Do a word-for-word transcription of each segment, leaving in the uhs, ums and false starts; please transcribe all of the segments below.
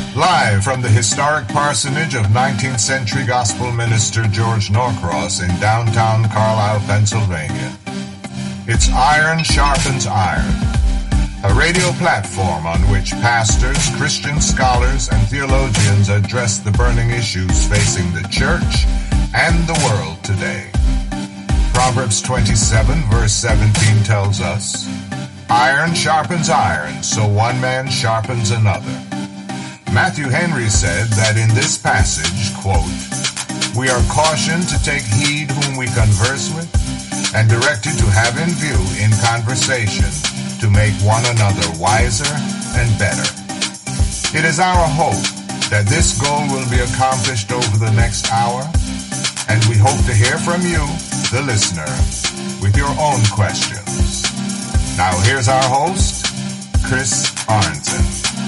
Live from the historic parsonage of nineteenth century gospel minister George Norcross in downtown Carlisle, Pennsylvania. It's Iron Sharpens Iron, a radio platform on which pastors, Christian scholars, and theologians address the burning issues facing the church and the world today. Proverbs twenty-seven, verse seventeen tells us, "Iron sharpens iron, so one man sharpens another." Matthew Henry said that in this passage, quote, "We are cautioned to take heed whom we converse with, and directed to have in view in conversation to make one another wiser and better." It is our hope that this goal will be accomplished over the next hour, and we hope to hear from you, the listener, with your own questions. Now here's our host, Chris Arnzen.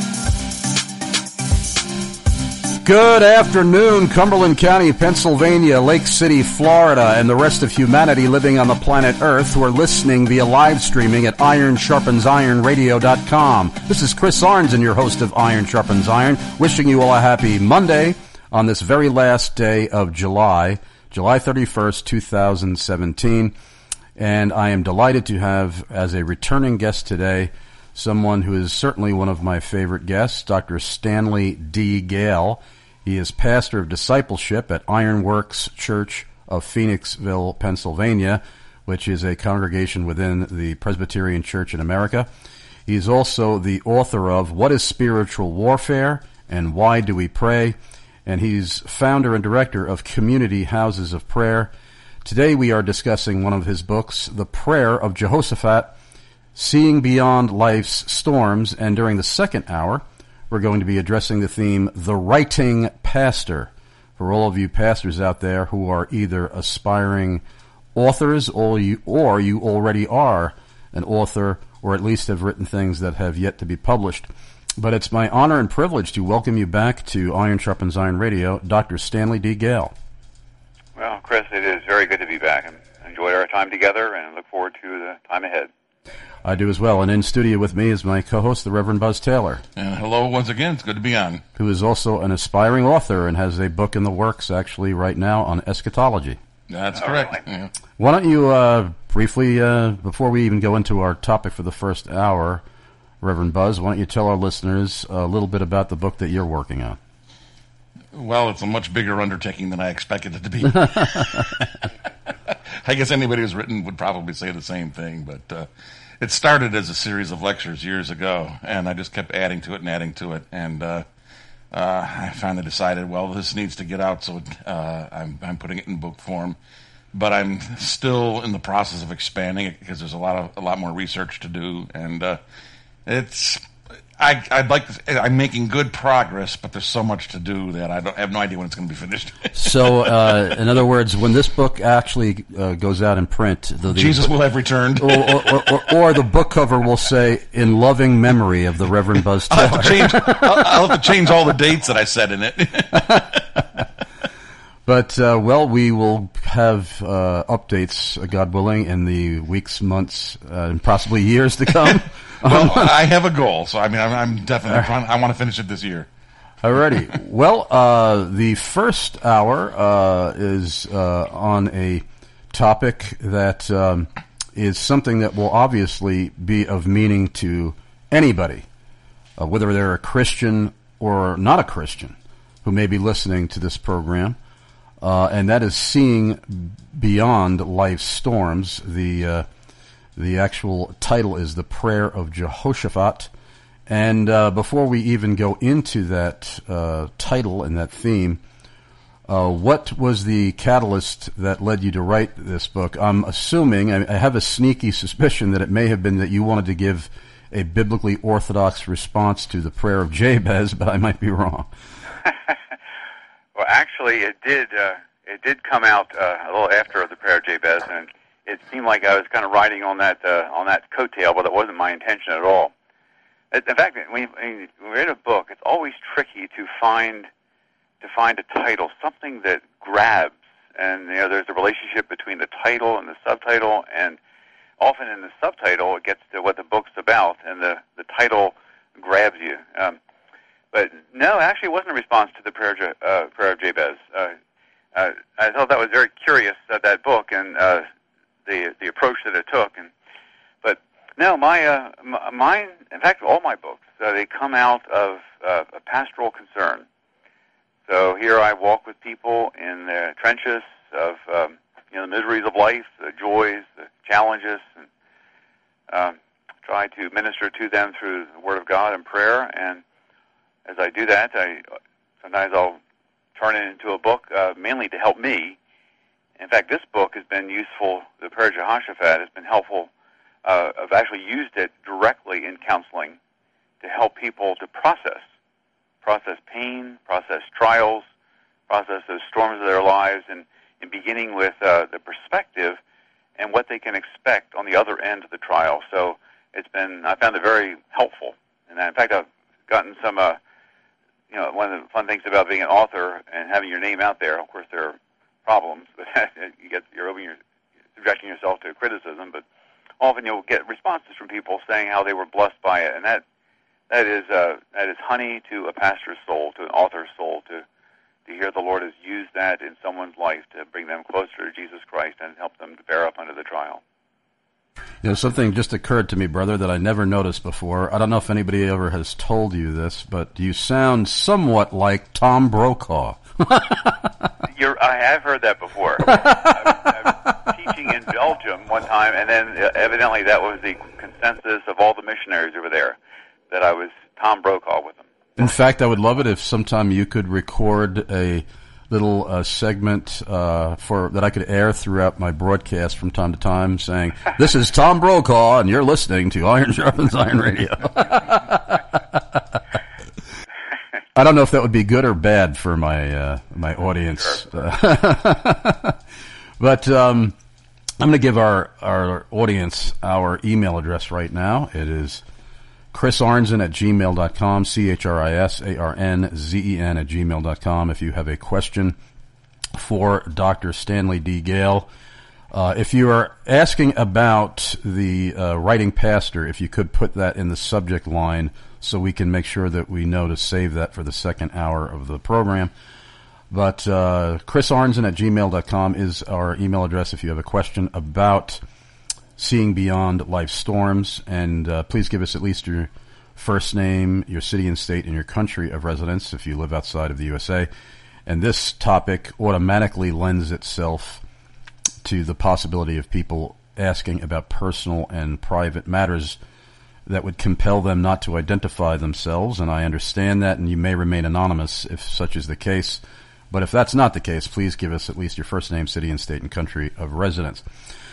Good afternoon, Cumberland County, Pennsylvania, Lake City, Florida, and the rest of humanity living on the planet Earth who are listening via live streaming at iron sharpens iron radio dot com. This is Chris Arnzen, your host of Iron Sharpens Iron, wishing you all a happy Monday on this very last day of July, July thirty-first, twenty seventeen. And I am delighted to have as a returning guest today someone who is certainly one of my favorite guests, Doctor Stanley D. Gale. He is pastor of discipleship at Ironworks Church of Phoenixville, Pennsylvania, which is a congregation within the Presbyterian Church in America. He is also the author of What is Spiritual Warfare and Why Do We Pray? And he's founder and director of Community Houses of Prayer. Today we are discussing one of his books, The Prayer of Jehoshaphat, Seeing Beyond Life's Storms, and during the second hour, we're going to be addressing the theme, The Writing Pastor, for all of you pastors out there who are either aspiring authors or you, or you already are an author or at least have written things that have yet to be published. But it's my honor and privilege to welcome you back to Iron Sharpens Iron Radio, Doctor Stanley D. Gale. Well, Chris, it is very good to be back and enjoy our time together and look forward to the time ahead. I do as well. And in studio with me is my co-host, the Reverend Buzz Taylor. And hello once again. It's good to be on. Who is also an aspiring author and has a book in the works actually right now on eschatology. That's oh, correct. Really? Yeah. Why don't you uh, briefly, uh, before we even go into our topic for the first hour, Reverend Buzz, why don't you tell our listeners a little bit about the book that you're working on? Well, it's a much bigger undertaking than I expected it to be. I guess anybody who's written would probably say the same thing, but uh, it started as a series of lectures years ago, and I just kept adding to it and adding to it, and uh, uh, I finally decided, well, this needs to get out, so uh, I'm, I'm putting it in book form. But I'm still in the process of expanding it because there's a lot of a lot more research to do, and uh, it's. I, I'd like to, I'm making good progress, but there's so much to do that I don't I have no idea when it's going to be finished. So, uh, in other words, when this book actually uh, goes out in print, the, the, Jesus will have returned, or, or, or, or the book cover will say, "In loving memory of the Reverend Buzz Taylor." I'll have to change, I'll, I'll have to change all the dates that I said in it. But, uh, well, we will have uh, updates, uh, God willing, in the weeks, months, uh, and possibly years to come. Well, I have a goal, so I mean, I'm, I'm definitely trying. I want to finish it this year. Alrighty. Well, uh, the first hour uh, is uh, on a topic that um, is something that will obviously be of meaning to anybody, uh, whether they're a Christian or not a Christian, who may be listening to this program. Uh, and that is Seeing Beyond Life's Storms. The uh, the actual title is The Prayer of Jehoshaphat. And uh, before we even go into that uh, title and that theme, uh, what was the catalyst that led you to write this book? I'm assuming, I, I have a sneaky suspicion that it may have been that you wanted to give a biblically orthodox response to the prayer of Jabez, but I might be wrong. Well, actually, it did. Uh, it did come out uh, a little after the prayer of Jabez, and it seemed like I was kind of riding on that uh, on that coattail, but it wasn't my intention at all. In fact, when you, when you read a book, it's always tricky to find to find a title, something that grabs, and you know, there's a relationship between the title and the subtitle, and often in the subtitle, it gets to what the book's about, and the the title grabs you. Um, but no, actually, it wasn't a response to the prayer, uh, prayer of Jabez. Uh, uh, I thought that was very curious, uh, that book, and uh, the the approach that it took. And but no, my uh, m- mine, in fact, all my books, uh, they come out of uh, a pastoral concern. So here I walk with people in the trenches of um, you know the miseries of life, the joys, the challenges, and um, try to minister to them through the Word of God and prayer. And as I do that, I sometimes I'll turn it into a book, uh, mainly to help me. In fact, this book has been useful. The Prayer of Jehoshaphat has been helpful. Uh, I've actually used it directly in counseling to help people to process, process pain, process trials, process those storms of their lives, and in beginning with uh, the perspective and what they can expect on the other end of the trial. So it's been, I found it very helpful. And in fact, I've gotten some, uh, you know, one of the fun things about being an author and having your name out there, of course, there are problems, but you get, you're, you're subjecting yourself to criticism, but often you'll get responses from people saying how they were blessed by it. And that, that is, uh, that is honey to a pastor's soul, to an author's soul, to, to hear the Lord has used that in someone's life to bring them closer to Jesus Christ and help them to bear up under the trial. You know, something just occurred to me, brother, that I never noticed before. I don't know if anybody ever has told you this, but you sound somewhat like Tom Brokaw. You're, I have heard that before. I, I was teaching in Belgium one time, and then uh, evidently that was the consensus of all the missionaries over there, that I was Tom Brokaw with them. In fact, I would love it if sometime you could record a little uh, segment uh, for that I could air throughout my broadcast from time to time, saying, "This is Tom Brokaw, and you're listening to Iron Sharpens Iron Radio." I don't know if that would be good or bad for my uh, my audience, sure. but um, I'm going to give our our audience our email address right now. It is Chris Arnzen at gmail dot com, C H R I S A R N Z E N at gmail dot com. If you have a question for Doctor Stanley D. Gale, uh, if you are asking about the uh, writing pastor, if you could put that in the subject line so we can make sure that we know to save that for the second hour of the program. But uh, Chris Arnzen at gmail dot com is our email address if you have a question about Seeing Beyond Life's Storms, and uh, please give us at least your first name, your city and state, and your country of residence if you live outside of the U S A. And this topic automatically lends itself to the possibility of people asking about personal and private matters that would compel them not to identify themselves, and I understand that, and you may remain anonymous if such is the case. But if that's not the case, please give us at least your first name, city and state, and country of residence.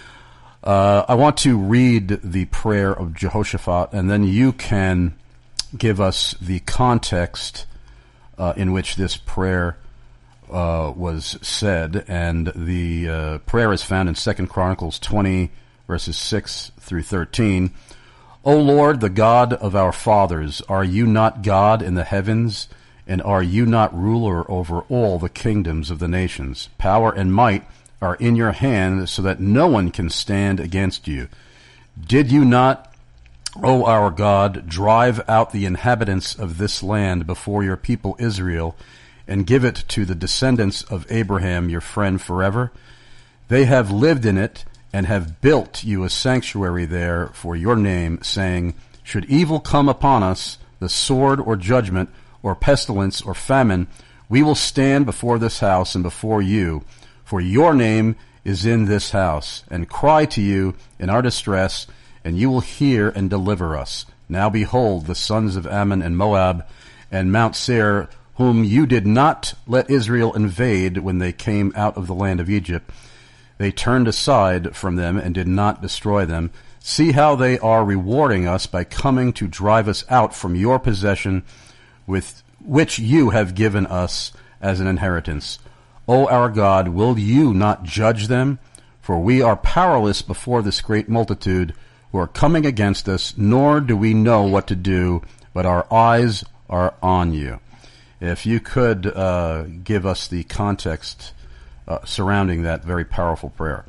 Uh, I want to read the prayer of Jehoshaphat, and then you can give us the context uh, in which this prayer uh, was said. And the uh, prayer is found in Second Chronicles twenty, verses six through thirteen. O Lord, the God of our fathers, are you not God in the heavens, and are you not ruler over all the kingdoms of the nations? Power and might are in your hand, so that no one can stand against you. Did you not, O our God, drive out the inhabitants of this land before your people Israel, and give it to the descendants of Abraham, your friend, forever? They have lived in it, and have built you a sanctuary there for your name, saying, should evil come upon us, the sword or judgment, or pestilence or famine, we will stand before this house and before you, for your name is in this house, and cry to you in our distress, and you will hear and deliver us. Now behold, the sons of Ammon and Moab and Mount Seir, whom you did not let Israel invade when they came out of the land of Egypt, they turned aside from them and did not destroy them. See how they are rewarding us by coming to drive us out from your possession, with which you have given us as an inheritance. O our God, will you not judge them? For we are powerless before this great multitude who are coming against us, nor do we know what to do, but our eyes are on you. If you could uh, give us the context uh, surrounding that very powerful prayer.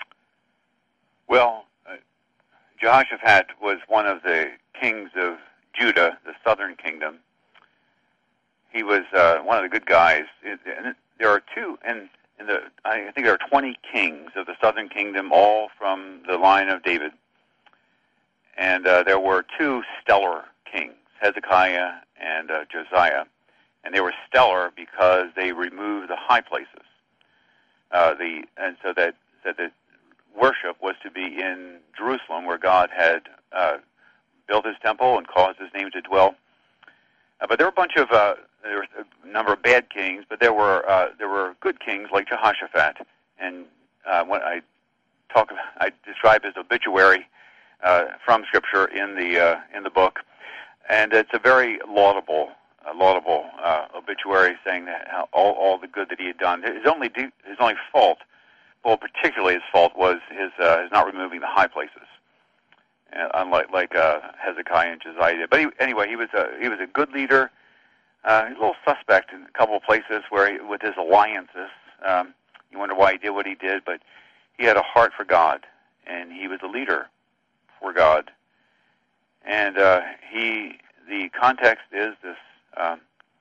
Well, uh, Jehoshaphat was one of the kings of Judah, the southern kingdom. He was uh, one of the good guys. It, and there are two, and in the I think there are twenty kings of the southern kingdom, all from the line of David. And uh, there were two stellar kings, Hezekiah and uh, Josiah, and they were stellar because they removed the high places. Uh, the and so that that the worship was to be in Jerusalem, where God had uh, built His temple and caused His name to dwell. Uh, but there were a bunch of uh, there were a number of bad kings, but there were uh, there were good kings like Jehoshaphat. And uh, when I talk, I describe his obituary uh, from Scripture in the uh, in the book, and it's a very laudable, uh, laudable uh, obituary, saying that how, all all the good that he had done. His only de- his only fault, well, particularly his fault, was his uh, his not removing the high places. Uh, unlike like uh, Hezekiah and Josiah did. But he, anyway, he was a he was a good leader. Uh, he's a little suspect in a couple of places where he, with his alliances, um, you wonder why he did what he did. But he had a heart for God, and he was a leader for God. And uh, he the context is this um,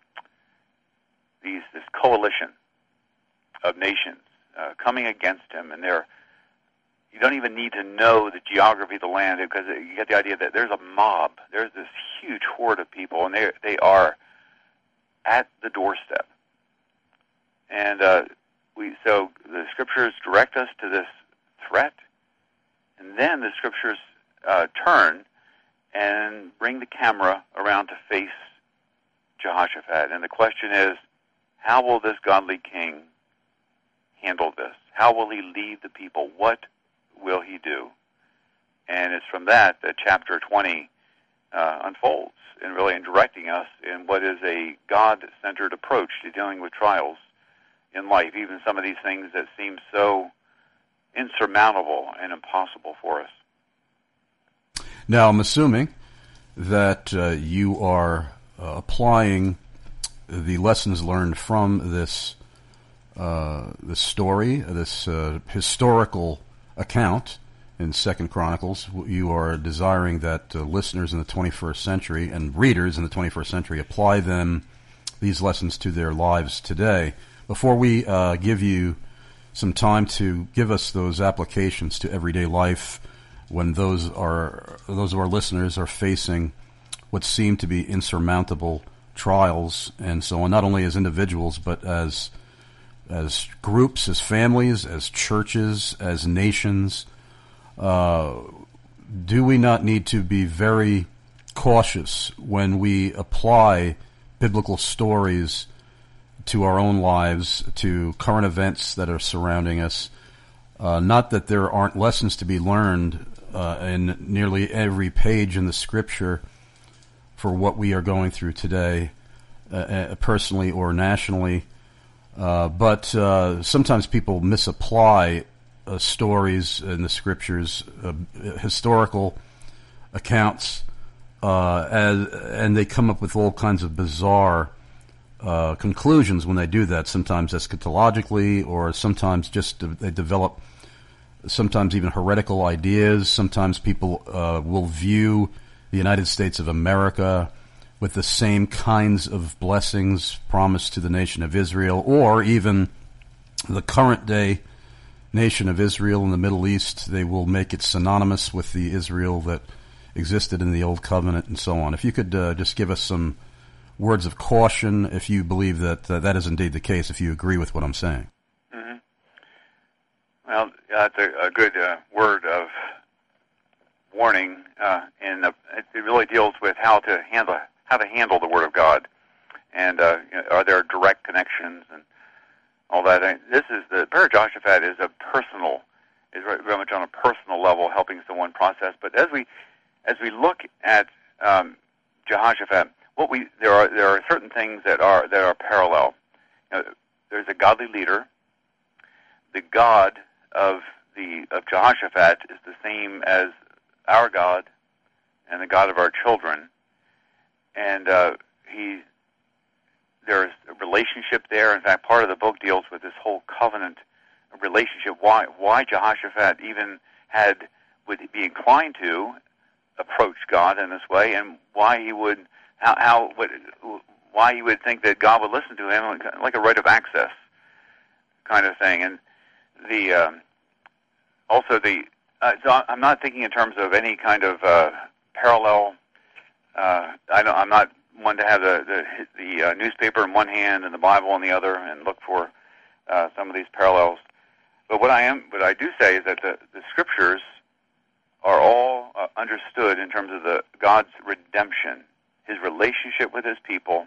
these this coalition of nations uh, coming against him, and they're you don't even need to know the geography of the land because you get the idea that there's a mob. There's this huge horde of people, and they they are at the doorstep. And uh, we so the Scriptures direct us to this threat, and then the Scriptures uh, turn and bring the camera around to face Jehoshaphat. And the question is, how will this godly king handle this? How will he lead the people? What will he do? And it's from that that chapter twenty uh, unfolds, and really in directing us in what is a God-centered approach to dealing with trials in life, even some of these things that seem so insurmountable and impossible for us. Now, I'm assuming that uh, you are uh, applying the lessons learned from this uh, this story, this uh, historical account in Second Chronicles. You are desiring that uh, listeners in the twenty-first century and readers in the twenty-first century apply them, these lessons, to their lives today. Before we uh, give you some time to give us those applications to everyday life, when those are those of our listeners are facing what seem to be insurmountable trials and so on, not only as individuals but as as groups, as families, as churches, as nations, uh, do we not need to be very cautious when we apply biblical stories to our own lives, to current events that are surrounding us? Uh, not that there aren't lessons to be learned uh, in nearly every page in the Scripture for what we are going through today, uh, personally or nationally. Uh, but uh, sometimes people misapply uh, stories in the Scriptures, uh, historical accounts, uh, as, and they come up with all kinds of bizarre uh, conclusions when they do that, sometimes eschatologically, or sometimes just de- they develop sometimes even heretical ideas. Sometimes people uh, will view the United States of America with the same kinds of blessings promised to the nation of Israel, or even the current day nation of Israel in the Middle East. They will make it synonymous with the Israel that existed in the Old Covenant and so on. If you could uh, just give us some words of caution, if you believe that uh, that is indeed the case, if you agree with what I'm saying. Mm-hmm. Well, that's a, a good uh, word of warning, uh, and uh, it really deals with how to handle how to handle the Word of God, and uh, you know, are there direct connections and all that. I, this is the prayer of Jehoshaphat is a personal, is very, very much on a personal level, helping someone process. But as we as we look at um, Jehoshaphat, what we there are there are certain things that are that are parallel. You know, there's a godly leader. The God of the of Jehoshaphat is the same as our God and the God of our children, and uh, he there's a relationship there. In fact, part of the book deals with this whole covenant relationship. Why why Jehoshaphat even had would be inclined to approach God in this way, and why he would how how what, why he would think that God would listen to him, like a right of access kind of thing. And the um, also the uh, so I'm not thinking in terms of any kind of uh, parallel. Uh, I don't, I'm not one to have the the, the uh, newspaper in one hand and the Bible in the other and look for uh, some of these parallels. But what I am, what I do say is that the, the scriptures are all uh, understood in terms of the God's redemption, His relationship with His people,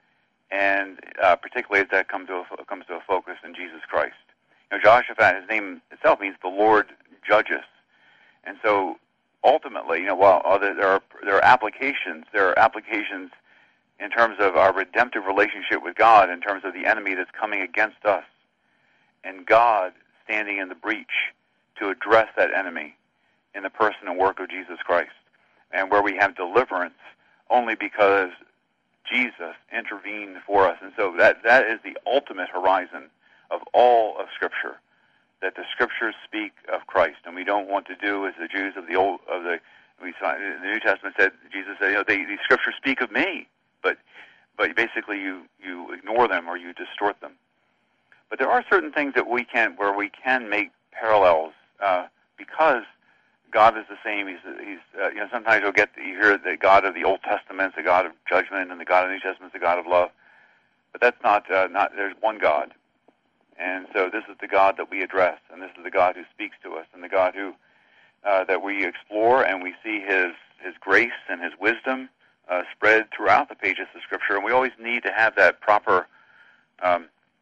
and uh, particularly as that comes to a, comes to a focus in Jesus Christ. You know, Jehoshaphat, his name itself means the Lord judges, and so ultimately, you know, while other, there are there are applications, there are applications in terms of our redemptive relationship with God, in terms of the enemy that's coming against us, and God standing in the breach to address that enemy in the person and work of Jesus Christ, and where we have deliverance only because Jesus intervened for us. And so that that is the ultimate horizon of all of Scripture, that the Scriptures speak of Christ, and we don't want to do as the Jews of the old of the we saw the New Testament said. Jesus said, you know, they, these Scriptures speak of me, but but basically you you ignore them or you distort them. But there are certain things that we can, where we can make parallels, uh, because God is the same. He's, he's, uh, you know, sometimes you'll get, you hear the God of the Old Testament, the God of judgment, and the God of the New Testament is the God of love. But that's not, uh, not. There's one God, and so this is the God that we address, and this is the God who speaks to us, and the God who uh, that we explore, and we see His His grace and His wisdom uh, spread throughout the pages of Scripture, and we always need to have that proper. Um,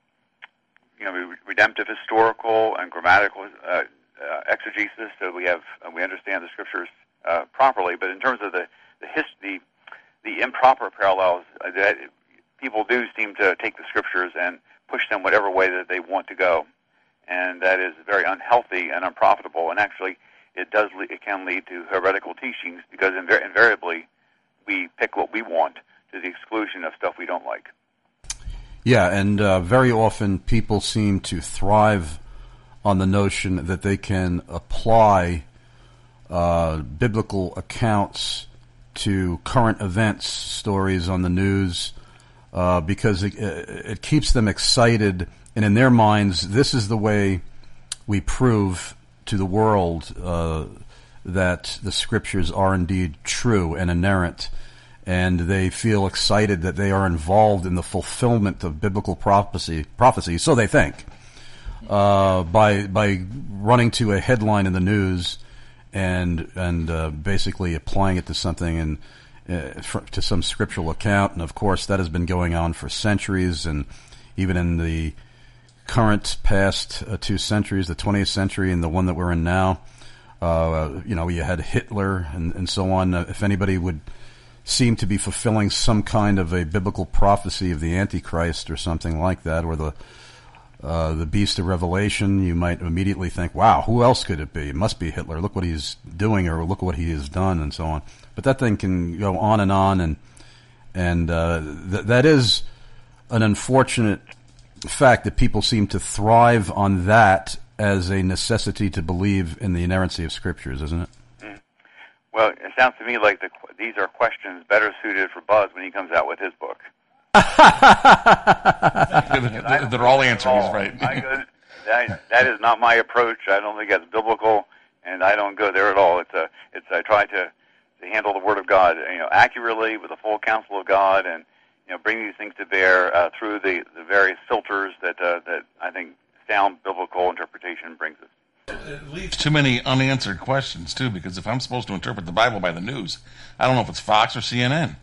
You know, redemptive, historical, and grammatical uh, uh, exegesis, so we have uh, we understand the scriptures uh, properly. But in terms of the the, hist- the, the improper parallels, uh, that people do seem to take the scriptures and push them whatever way that they want to go, and that is very unhealthy and unprofitable. And actually, it does le- it can lead to heretical teachings, because inv- invariably we pick what we want to the exclusion of stuff we don't like. Yeah, and uh, very often people seem to thrive on the notion that they can apply uh, biblical accounts to current events, stories on the news, uh, because it, it keeps them excited, and in their minds, this is the way we prove to the world uh, that the scriptures are indeed true and inerrant. And they feel excited that they are involved in the fulfillment of biblical prophecy, prophecy, so they think, uh, by by running to a headline in the news and and uh, basically applying it to something and uh, for, to some scriptural account. And of course, that has been going on for centuries, and even in the current past uh, two centuries, the twentieth century and the one that we're in now. Uh, you know, you had Hitler and, and so on. Uh, if anybody would seem to be fulfilling some kind of a biblical prophecy of the Antichrist or something like that, or the uh, the beast of Revelation, you might immediately think, wow, who else could it be? It must be Hitler. Look what he's doing, or look what he has done, and so on. But that thing can go on and on, and and uh, th- that is an unfortunate fact that people seem to thrive on that as a necessity to believe in the inerrancy of Scriptures, isn't it? Well, it sounds to me like the, these are questions better suited for Buzz when he comes out with his book. They're all answering, he's right. I go, that, that is not my approach. I don't think that's biblical, and I don't go there at all. It's a, it's I try to, to handle the Word of God, you know, accurately with the full counsel of God, and you know, bring these things to bear uh, through the, the various filters that uh, that I think sound biblical interpretation brings us. It leaves too many unanswered questions, too, because if I'm supposed to interpret the Bible by the news, I don't know if it's Fox or C N N.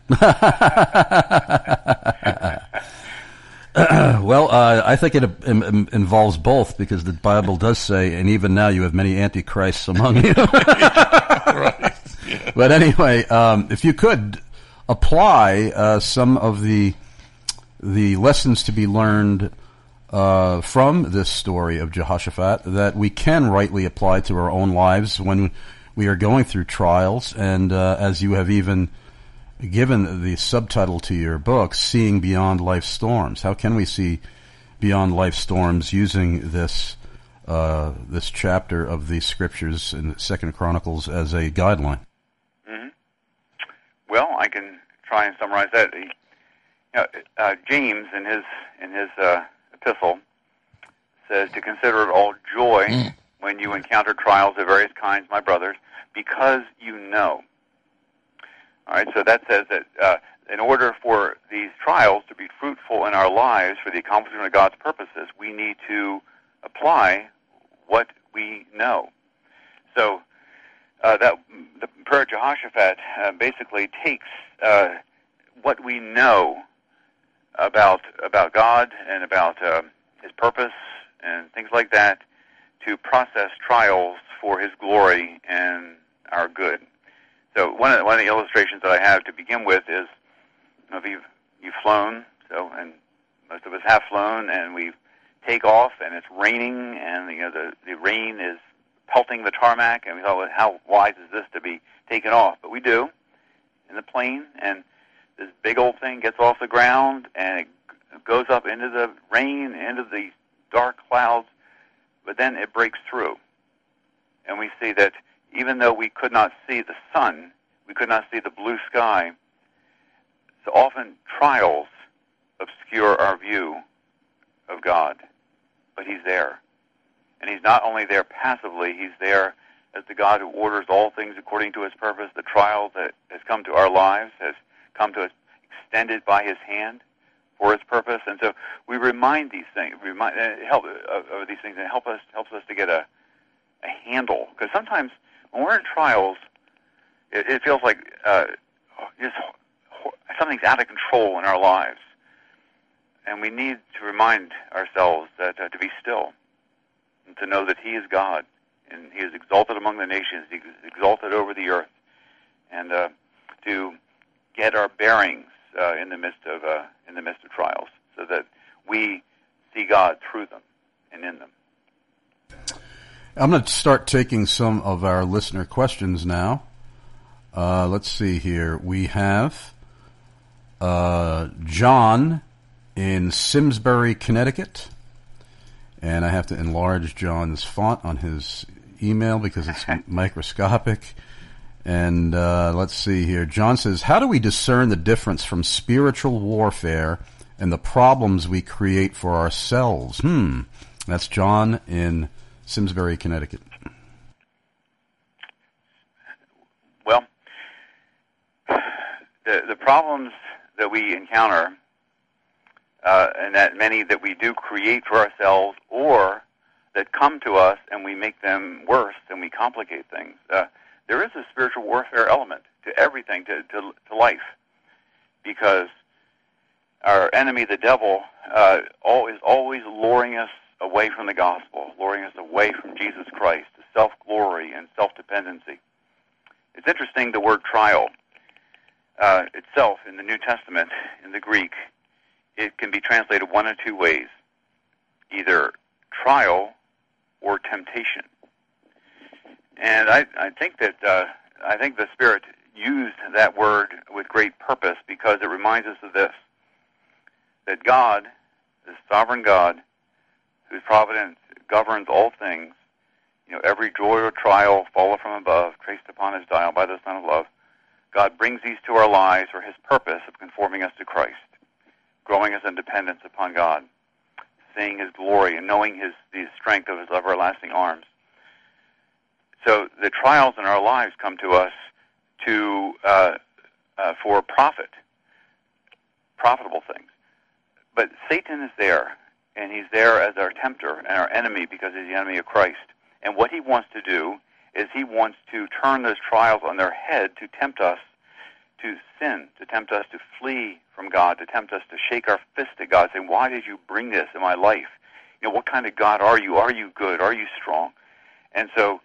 Well, uh, I think it um, involves both, because the Bible does say, and even now you have many antichrists among you. Right. Yeah. But anyway, um, if you could apply uh, some of the the lessons to be learned Uh, from this story of Jehoshaphat that we can rightly apply to our own lives when we are going through trials, and uh, as you have even given the subtitle to your book, Seeing Beyond Life's Storms. How can we see beyond life's storms using this uh, this chapter of the Scriptures in Second Chronicles as a guideline? Mm-hmm. well, I can try and summarize that. He, you know, uh, James, in his in his uh, epistle, says to consider it all joy mm. when you encounter trials of various kinds, my brothers, because you know. All right, so that says that uh, in order for these trials to be fruitful in our lives for the accomplishment of God's purposes, we need to apply what we know. So uh, that the prayer of Jehoshaphat uh, basically takes uh, what we know about about God and about uh, His purpose and things like that to process trials for His glory and our good. So one of the, one of the illustrations that I have to begin with is, you know, if you've, you've flown, so and most of us have flown, and we take off, and it's raining, and you know the, the rain is pelting the tarmac, and we thought, well, how wise is this to be taken off? But we do in the plane, and this big old thing gets off the ground, and it goes up into the rain, into the dark clouds, but then it breaks through. And we see that even though we could not see the sun, we could not see the blue sky, so often trials obscure our view of God. But He's there. And He's not only there passively, He's there as the God who orders all things according to His purpose. The trial that has come to our lives has come to us extended by His hand for His purpose. And so we remind these things, remind, uh, help of, of these things, and help us helps us to get a, a handle. Because sometimes when we're in trials, it, it feels like uh, just something's out of control in our lives. And we need to remind ourselves that uh, to be still and to know that He is God, and He is exalted among the nations, He is exalted over the earth, and uh, to get our bearings uh, in the midst of uh, in the midst of trials, so that we see God through them and in them. I'm going to start taking some of our listener questions now. Uh, let's see here. We have uh, John in Simsbury, Connecticut. And I have to enlarge John's font on his email because it's microscopic. And uh, let's see here. John says, how do we discern the difference from spiritual warfare and the problems we create for ourselves? Hmm. That's John in Simsbury, Connecticut. Well, the, the problems that we encounter, uh, and that many that we do create for ourselves, or that come to us and we make them worse and we complicate things, uh, there is a spiritual warfare element to everything, to, to, to life, because our enemy, the devil, uh, all, is always luring us away from the gospel, luring us away from Jesus Christ, to self-glory and self-dependency. It's interesting, the word trial uh, itself in the New Testament, in the Greek, it can be translated one of two ways, either trial or temptation. And I, I think that uh, I think the Spirit used that word with great purpose, because it reminds us of this, that God, the sovereign God, whose providence governs all things, you know, every joy or trial falleth from above, traced upon His dial by the Son of love. God brings these to our lives for His purpose of conforming us to Christ, growing us in dependence upon God, seeing His glory and knowing His the strength of His everlasting arms. So the trials in our lives come to us to uh, uh, for profit, profitable things. But Satan is there, and he's there as our tempter and our enemy, because he's the enemy of Christ. And what he wants to do is he wants to turn those trials on their head to tempt us to sin, to tempt us to flee from God, to tempt us to shake our fist at God, saying, why did you bring this in my life? You know, what kind of God are you? Are you good? Are you strong? And so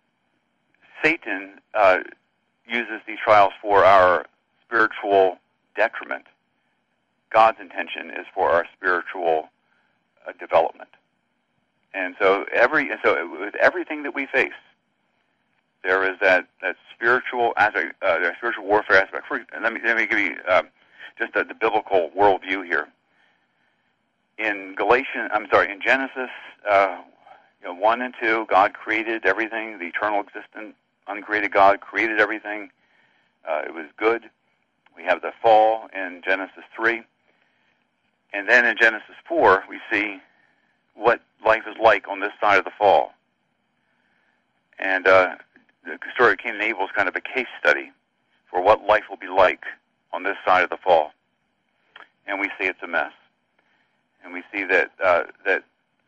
Satan uh, uses these trials for our spiritual detriment. God's intention is for our spiritual uh, development. And so every and so with everything that we face, there is that, that spiritual aspect, uh, the spiritual warfare aspect. For, and let me let me give you uh, just a, the biblical worldview here. In Galatians, I'm sorry, in Genesis, uh, you know, one and two, God created everything. The eternal, existent, uncreated God created everything. Uh, it was good. We have the fall in Genesis three. And then in Genesis four, we see what life is like on this side of the fall. And uh, the story of Cain and Abel is kind of a case study for what life will be like on this side of the fall. And we see it's a mess. And we see that uh, that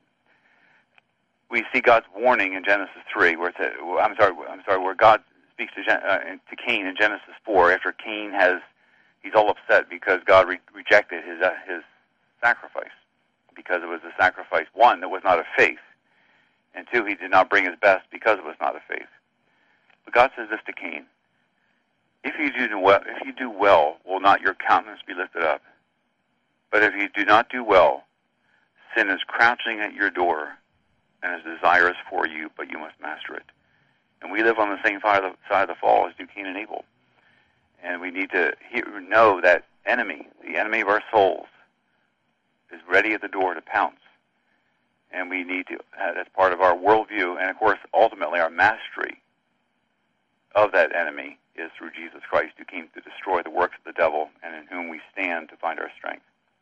we see God's warning in Genesis three, where it's a, I'm sorry, I'm sorry, where God speaks to Gen, uh, to Cain in Genesis four after Cain has he's all upset because God re- rejected his uh, his sacrifice because it was a sacrifice one that was not of faith, and two, he did not bring his best because it was not of faith. But God says this to Cain: If you do well, if you do well, will not your countenance be lifted up? But if you do not do well, sin is crouching at your door, and is desirous for you, but you must master it. And we live on the same side of the, side of the fall as do Cain and Abel. And we need to hear, know that enemy, the enemy of our souls, is ready at the door to pounce. And we need to, uh, that's part of our worldview, and of course, ultimately, our mastery of that enemy is through Jesus Christ, who came to destroy the works of the devil, and in whom we stand to find our strength.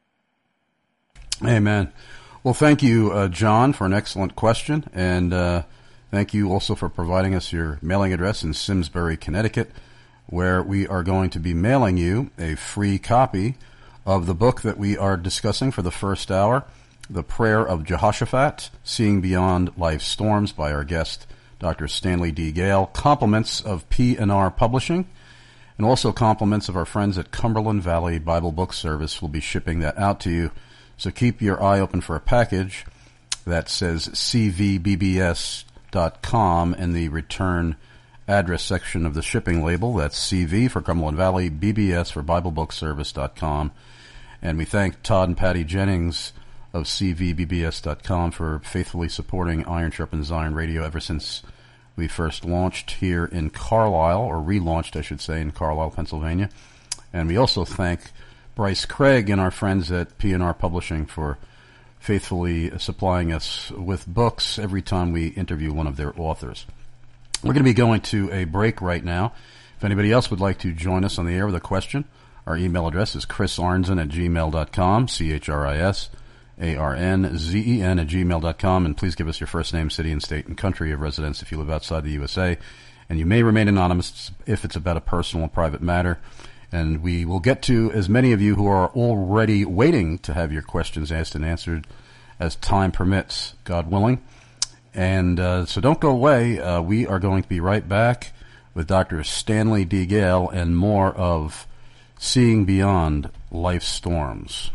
Amen. Well, thank you, uh, John, for an excellent question, and uh, thank you also for providing us your mailing address in Simsbury, Connecticut, where we are going to be mailing you a free copy of the book that we are discussing for the first hour, The Prayer of Jehoshaphat, Seeing Beyond Life's Storms, by our guest, Doctor Stanley D. Gale. Compliments of P and R Publishing, and also compliments of our friends at Cumberland Valley Bible Book Service will be shipping that out to you. So keep your eye open for a package that says C V B B S dot com in the return address section of the shipping label. That's C V for Cumberland Valley, B B S for Bible Book Service dot com. And we thank Todd and Patty Jennings of C V B B S dot com for faithfully supporting Iron Sharpens Iron Radio ever since we first launched here in Carlisle, or relaunched, I should say, in Carlisle, Pennsylvania. And we also thank Bryce Craig and our friends at P and R Publishing for faithfully supplying us with books every time we interview one of their authors. We're going to be going to a break right now. If anybody else would like to join us on the air with a question, our email address is chris arnzen at gmail dot com, C H R I S A R N Z E N at gmail dot com, and please give us your first name, city, and state, and country of residence if you live outside the U S A. And you may remain anonymous if it's about a personal and private matter. And we will get to as many of you who are already waiting to have your questions asked and answered as time permits, God willing. And uh, so don't go away. Uh, we are going to be right back with Doctor Stanley D. Gale and more of Seeing Beyond Life's Storms.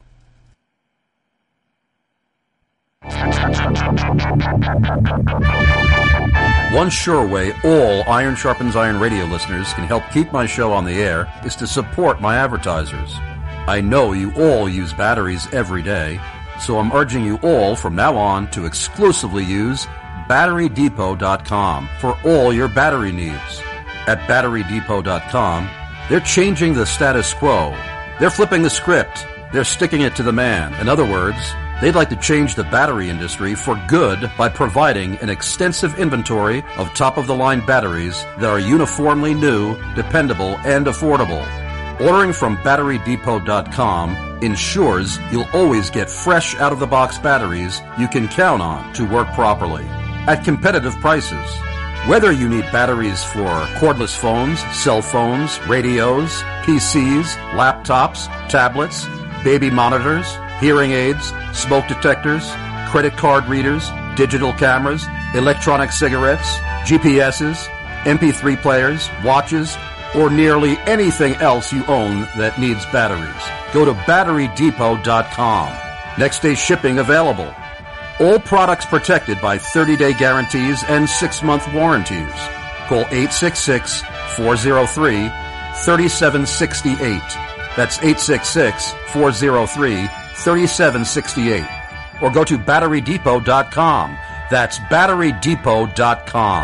One sure way all Iron Sharpens Iron radio listeners can help keep my show on the air is to support my advertisers. I know you all use batteries every day, so I'm urging you all from now on to exclusively use battery depot dot com for all your battery needs. At battery depot dot com, they're changing the status quo. They're flipping the script. They're sticking it to the man. In other words, they'd like to change the battery industry for good by providing an extensive inventory of top-of-the-line batteries that are uniformly new, dependable, and affordable. Ordering from battery depot dot com ensures you'll always get fresh out-of-the-box batteries you can count on to work properly at competitive prices. Whether you need batteries for cordless phones, cell phones, radios, P Cs, laptops, tablets, baby monitors, hearing aids, smoke detectors, credit card readers, digital cameras, electronic cigarettes, G P S's, M P three players, watches, or nearly anything else you own that needs batteries, go to battery depot dot com. Next day shipping available. All products protected by thirty-day guarantees and six-month warranties. Call eight six six, four oh three, three seven six eight. That's eight six six, four oh three, three seven six eight. Or go to battery depot dot com. That's battery depot dot com.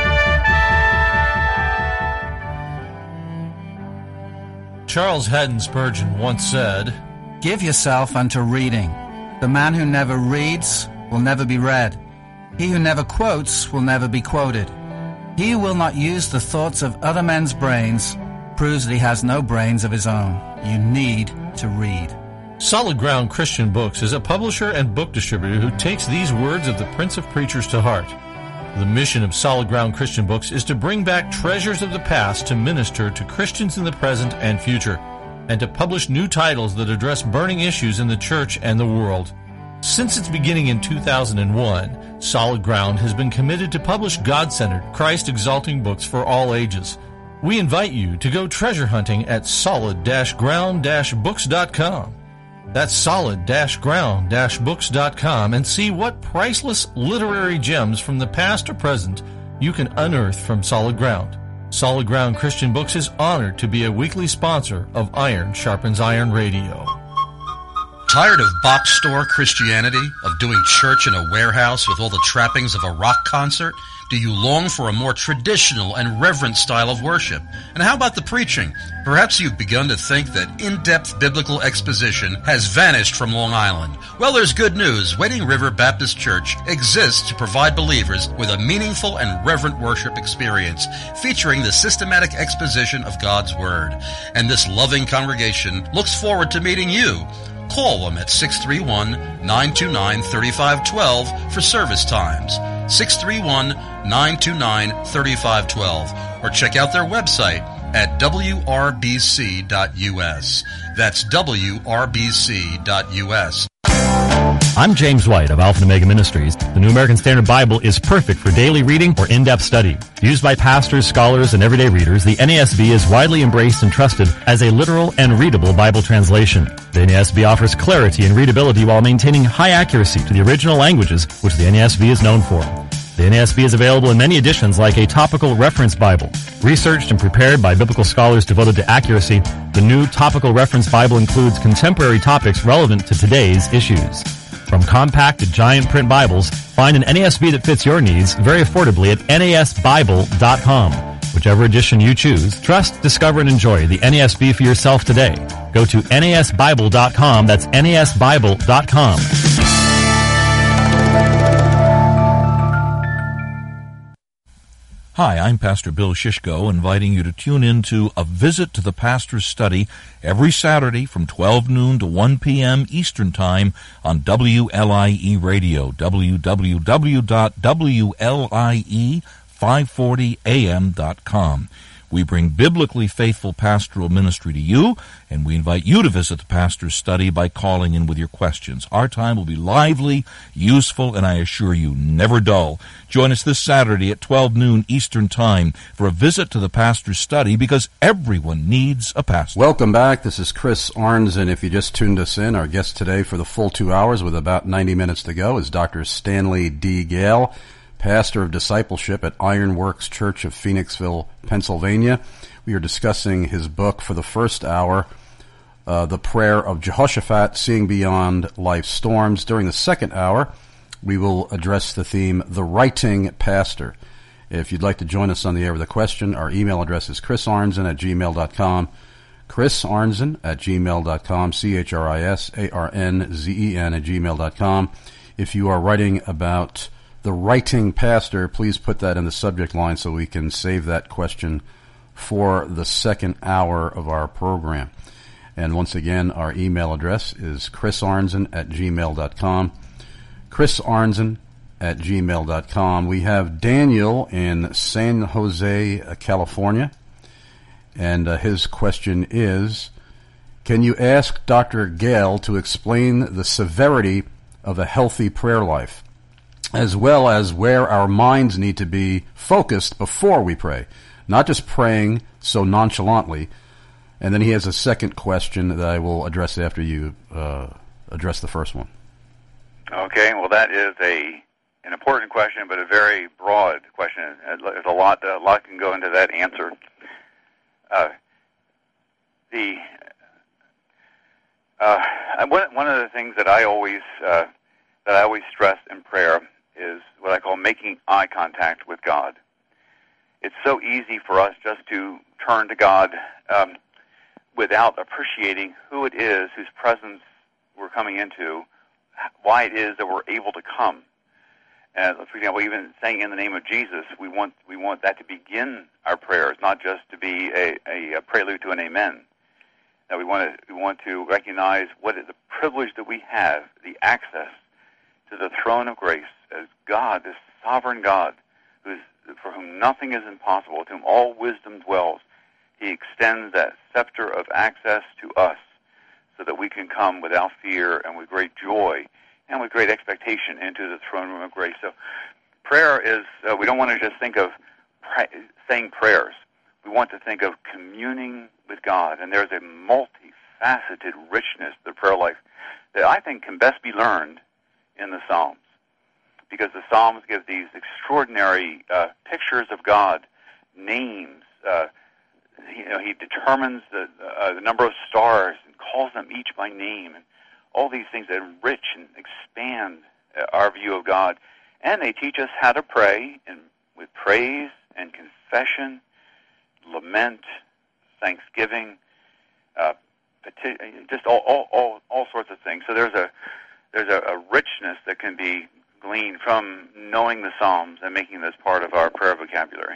Charles Haddon Spurgeon once said, "Give yourself unto reading. The man who never reads will never be read. He who never quotes will never be quoted. He who will not use the thoughts of other men's brains proves that he has no brains of his own. You need to read. Solid Ground Christian Books is a publisher and book distributor who takes these words of the Prince of Preachers to heart. The mission of Solid Ground Christian Books is to bring back treasures of the past to minister to Christians in the present and future, and to publish new titles that address burning issues in the church and the world. Since its beginning in two thousand one, Solid Ground has been committed to publish God-centered, Christ-exalting books for all ages. We invite you to go treasure hunting at solid ground books dot com. That's solid ground books dot com and see what priceless literary gems from the past or present you can unearth from Solid Ground. Solid Ground Christian Books is honored to be a weekly sponsor of Iron Sharpens Iron Radio. Tired of box store Christianity, of doing church in a warehouse with all the trappings of a rock concert? Do you long for a more traditional and reverent style of worship? And how about the preaching? Perhaps you've begun to think that in-depth biblical exposition has vanished from Long Island. Well, there's good news. Wading River Baptist Church exists to provide believers with a meaningful and reverent worship experience featuring the systematic exposition of God's Word. And this loving congregation looks forward to meeting you. Call them at six three one, nine two nine, three five one two for service times. six three one, nine two nine, three five one two, or check out their website at w r b c dot u s. That's w r b c dot u s. I'm James White of Alpha and Omega Ministries. The New American Standard Bible is perfect for daily reading or in-depth study. Used by pastors, scholars, and everyday readers, the N A S B is widely embraced and trusted as a literal and readable Bible translation. The N A S B offers clarity and readability while maintaining high accuracy to the original languages, which the N A S B is known for. The N A S B is available in many editions like a topical reference Bible. Researched and prepared by biblical scholars devoted to accuracy, the new topical reference Bible includes contemporary topics relevant to today's issues. From compact to giant print Bibles, find an N A S B that fits your needs very affordably at N A S Bible dot com. Whichever edition you choose, trust, discover, and enjoy the N A S B for yourself today. Go to N A S Bible dot com. That's N A S Bible dot com. Hi, I'm Pastor Bill Shishko, inviting you to tune in to A Visit to the Pastor's Study every Saturday from twelve noon to one p.m. Eastern Time on W L I E Radio, w w w dot w l i e five forty a m dot com. We bring biblically faithful pastoral ministry to you, and we invite you to visit the Pastor's Study by calling in with your questions. Our time will be lively, useful, and I assure you, never dull. Join us this Saturday at twelve noon Eastern Time for a visit to the Pastor's Study, because everyone needs a pastor. Welcome back. This is Chris Arns, and if you just tuned us in, our guest today for the full two hours with about ninety minutes to go is Doctor Stanley D. Gale, pastor of discipleship at Ironworks Church of Phoenixville, Pennsylvania. We are discussing his book for the first hour, uh, The Prayer of Jehoshaphat, Seeing Beyond Life's Storms. During the second hour, we will address the theme, The Writing Pastor. If you'd like to join us on the air with a question, our email address is chrisarnzen at gmail dot com. chrisarnzen at gmail dot com, C H R I S A R N Z E N at gmail dot com. If you are writing about the writing pastor, please put that in the subject line so we can save that question for the second hour of our program. And once again, our email address is chrisarnzen at gmail dot com. chrisarnzen at gmail dot com. We have Daniel in San Jose, California, and uh, his question is, can you ask Doctor Gale to explain the severity of a healthy prayer life, as well as where our minds need to be focused before we pray, not just praying so nonchalantly? And then he has a second question that I will address after you uh, address the first one. Okay, well, that is a an important question, but a very broad question. There's a lot, a lot can go into that answer. Uh, the uh, one one of the things that I always uh, that I always stress in prayer is what I call making eye contact with God. It's so easy for us just to turn to God um, without appreciating who it is whose presence we're coming into, why it is that we're able to come. And for example, even saying in the name of Jesus, we want we want that to begin our prayers, not just to be a, a, a prelude to an amen. Now we want to we want to recognize what is the privilege that we have, the access to the throne of grace as God, this sovereign God, who's, for whom nothing is impossible, to whom all wisdom dwells. He extends that scepter of access to us so that we can come without fear and with great joy and with great expectation into the throne room of grace. So prayer is, uh, we don't want to just think of pray, saying prayers. We want to think of communing with God. And there's a multifaceted richness to the prayer life that I think can best be learned in the Psalms, because the Psalms give these extraordinary uh, pictures of God, names. Uh, you know, he determines the, uh, the number of stars and calls them each by name, and all these things that enrich and expand uh, our view of God. And they teach us how to pray and with praise and confession, lament, thanksgiving, uh, peti- just all, all, all, all sorts of things. So there's a there's a, a richness that can be gleaned from knowing the Psalms and making this part of our prayer vocabulary.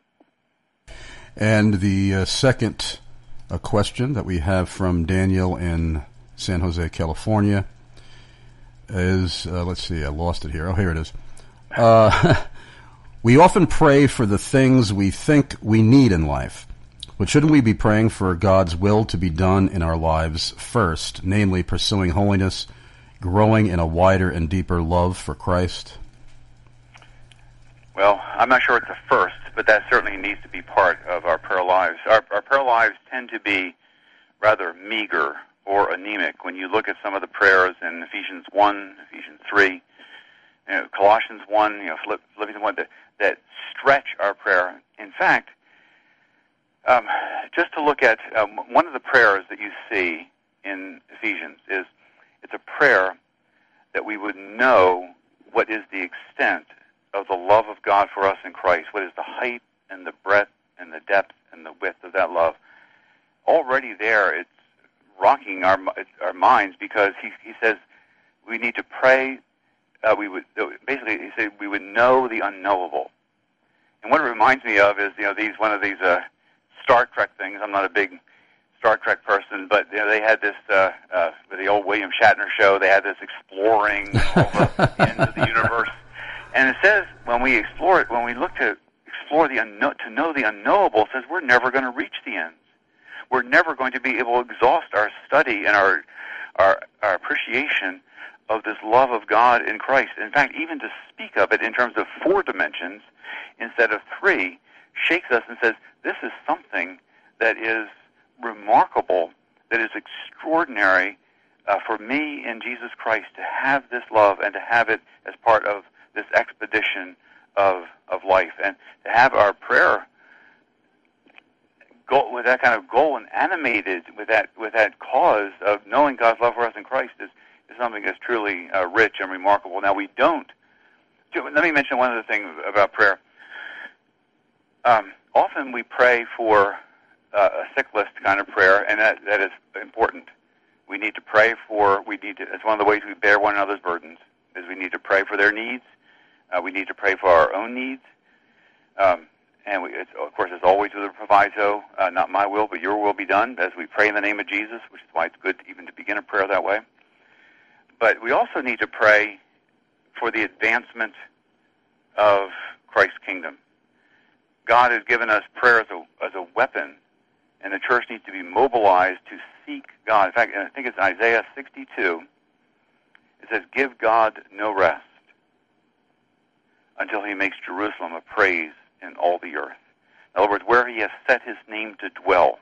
And the uh, second uh, question that we have from Daniel in San Jose, California is, uh, let's see, I lost it here. Oh, here it is. Uh, we often pray for the things we think we need in life, but shouldn't we be praying for God's will to be done in our lives first, namely pursuing holiness, growing in a wider and deeper love for Christ? Well, I'm not sure it's the first, but that certainly needs to be part of our prayer lives. Our, our prayer lives tend to be rather meager or anemic when you look at some of the prayers in Ephesians one, Ephesians three, you know, Colossians one, you know, Philippians one, that, that stretch our prayer. In fact, um, just to look at um, one of the prayers that you see in Ephesians is it's a prayer that we would know what is the extent of the love of God for us in Christ, what is the height and the breadth and the depth and the width of that love. Already there, it's rocking our our minds, because he he says we need to pray. Uh, we would basically he said we would know the unknowable. And what it reminds me of is you know these one of these uh, Star Trek things. I'm not a big Star Trek person, but you know, they had this uh, uh, with the old William Shatner show. They had this exploring over into the universe, and it says when we explore it, when we look to explore the unknown, to know the unknowable, it says we're never going to reach the ends. We're never going to be able to exhaust our study and our, our our appreciation of this love of God in Christ. In fact, even to speak of it in terms of four dimensions instead of three shakes us and says, this is something that is remarkable, that is extraordinary uh, for me in Jesus Christ to have this love and to have it as part of this expedition of of life, and to have our prayer goal, with that kind of goal and animated with that with that cause of knowing God's love for us in Christ is, is something that's truly uh, rich and remarkable. Now we don't. Let me mention one other thing about prayer. Um, often we pray for uh, a sick list kind of prayer, and that, that is important. We need to pray for. We need to. It's one of the ways we bear one another's burdens. Is we need to pray for their needs. Uh, we need to pray for our own needs. Um, And we, it's, of course, it's always with a proviso, uh, not my will, but your will be done, as we pray in the name of Jesus, which is why it's good to even to begin a prayer that way. But we also need to pray for the advancement of Christ's kingdom. God has given us prayer as a, as a weapon, and the church needs to be mobilized to seek God. In fact, I think it's Isaiah sixty-two. It says, give God no rest until he makes Jerusalem a praise in all the earth. In other words, where he has set his name to dwell.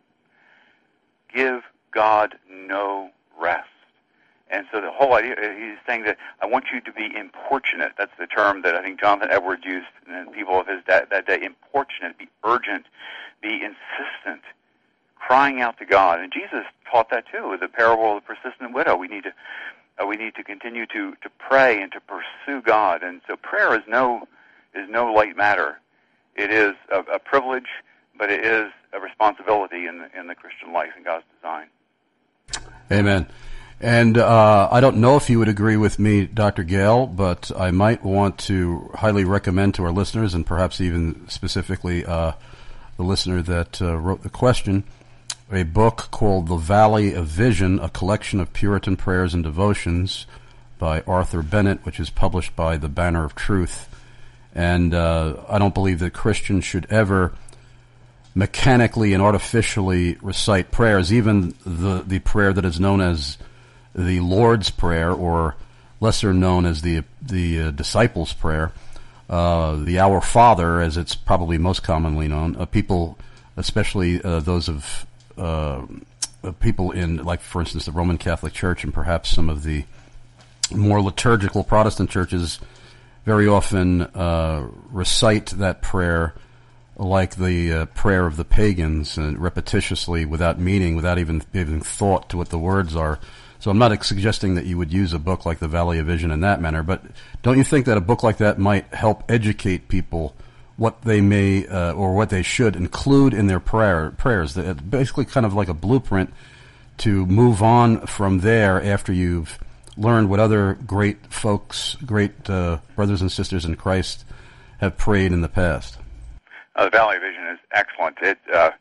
Give God no rest. And so the whole idea, he's saying that I want you to be importunate. That's the term that I think Jonathan Edwards used, and people of his that, that day. Importunate, be urgent, be insistent, crying out to God. And Jesus taught that too with the parable of the persistent widow. We need to uh, we need to continue to, to pray and to pursue God. And so prayer is no is no light matter. It is a, a privilege, but it is a responsibility in the, in the Christian life and God's design. Amen. And uh, I don't know if you would agree with me, Doctor Gale, but I might want to highly recommend to our listeners, and perhaps even specifically uh, the listener that uh, wrote the question, a book called The Valley of Vision, a collection of Puritan prayers and devotions by Arthur Bennett, which is published by the Banner of Truth. And uh, I don't believe that Christians should ever mechanically and artificially recite prayers, even the, the prayer that is known as the Lord's Prayer, or lesser known as the the uh, Disciples' Prayer, uh, the Our Father, as it's probably most commonly known. Uh, people, especially uh, those of uh, people in, like, for instance, the Roman Catholic Church and perhaps some of the more liturgical Protestant churches, very often uh, recite that prayer like the uh, prayer of the pagans, and repetitiously, without meaning, without even giving thought to what the words are. So I'm not suggesting that you would use a book like The Valley of Vision in that manner, but don't you think that a book like that might help educate people what they may uh, or what they should include in their prayer prayers? It's basically kind of like a blueprint to move on from there after you've learned what other great folks, great uh, brothers and sisters in Christ have prayed in the past. Uh, the Valley of Vision is excellent. It uh,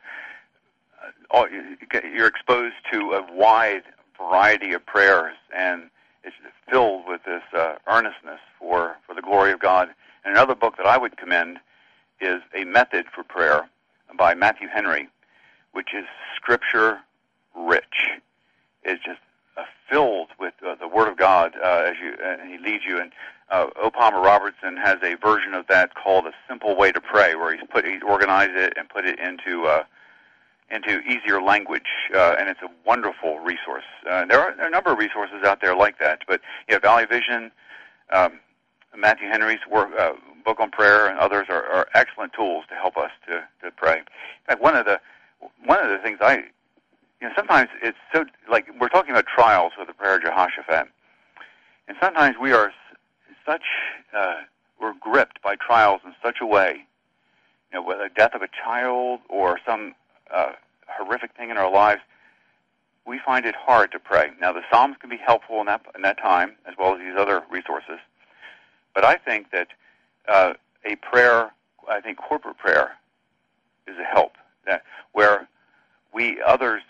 all, you're exposed to a wide variety of prayers, and it's filled with this uh, earnestness for, for the glory of God. And another book that I would commend is A Method for Prayer by Matthew Henry, which is scripture-rich. It's just uh, filled with uh, the Word of God uh, as you, and He leads you. And uh, O. Palmer Robertson has a version of that called A Simple Way to Pray, where he's put he's organized it and put it into uh, into easier language, uh, and it's a wonderful resource. Uh, there, are, there are a number of resources out there like that, but yeah, Valley Vision, um, Matthew Henry's work, uh, book on prayer, and others are, are excellent tools to help us to, to pray. In fact, one of the one of the things I, you know, sometimes it's so, like, we're talking about trials with the prayer of Jehoshaphat, and sometimes we are such, uh, we're gripped by trials in such a way, you know, whether the death of a child or some Uh, horrific thing in our lives, we find it hard to pray. Now, the Psalms can be helpful in that in that time, as well as these other resources. But I think that uh, a prayer, I think corporate prayer, is a help. That where we others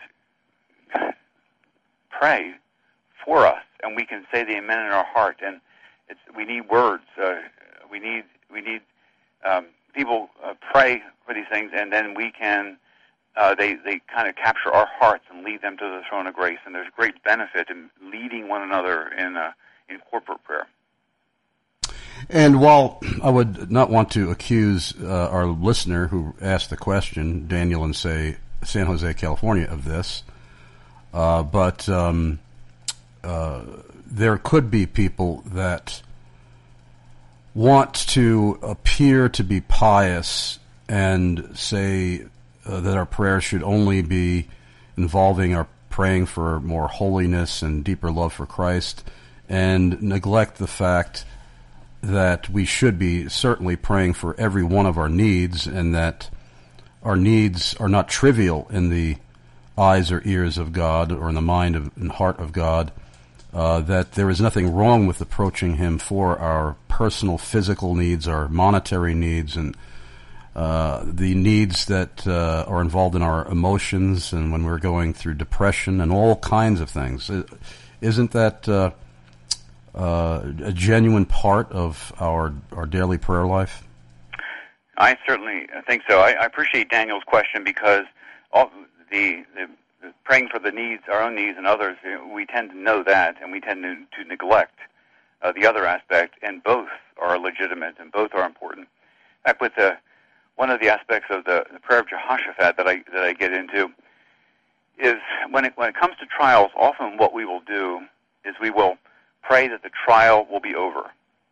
pray for us, and we can say the amen in our heart. And it's we need words. Uh, we need we need um, people uh, pray for these things, and then we can. Uh, they, they kind of capture our hearts and lead them to the throne of grace. And there's great benefit in leading one another in uh, in corporate prayer. And while I would not want to accuse uh, our listener who asked the question, Daniel in, say, San Jose, California, of this, uh, but um, uh, there could be people that want to appear to be pious and say Uh, that our prayers should only be involving our praying for more holiness and deeper love for Christ, and neglect the fact that we should be certainly praying for every one of our needs, and that our needs are not trivial in the eyes or ears of God, or in the mind of, and heart of God, uh, that there is nothing wrong with approaching Him for our personal physical needs, our monetary needs, and Uh, the needs that uh, are involved in our emotions, and when we're going through depression and all kinds of things. Isn't that uh, uh, a genuine part of our our daily prayer life? I certainly think so. I, I appreciate Daniel's question, because all the, the, the praying for the needs, our own needs and others, we tend to know that, and we tend to, to neglect uh, the other aspect, and both are legitimate and both are important. In fact, with the One of the aspects of the, the prayer of Jehoshaphat that I that I get into is when it when it comes to trials, often what we will do is we will pray that the trial will be over,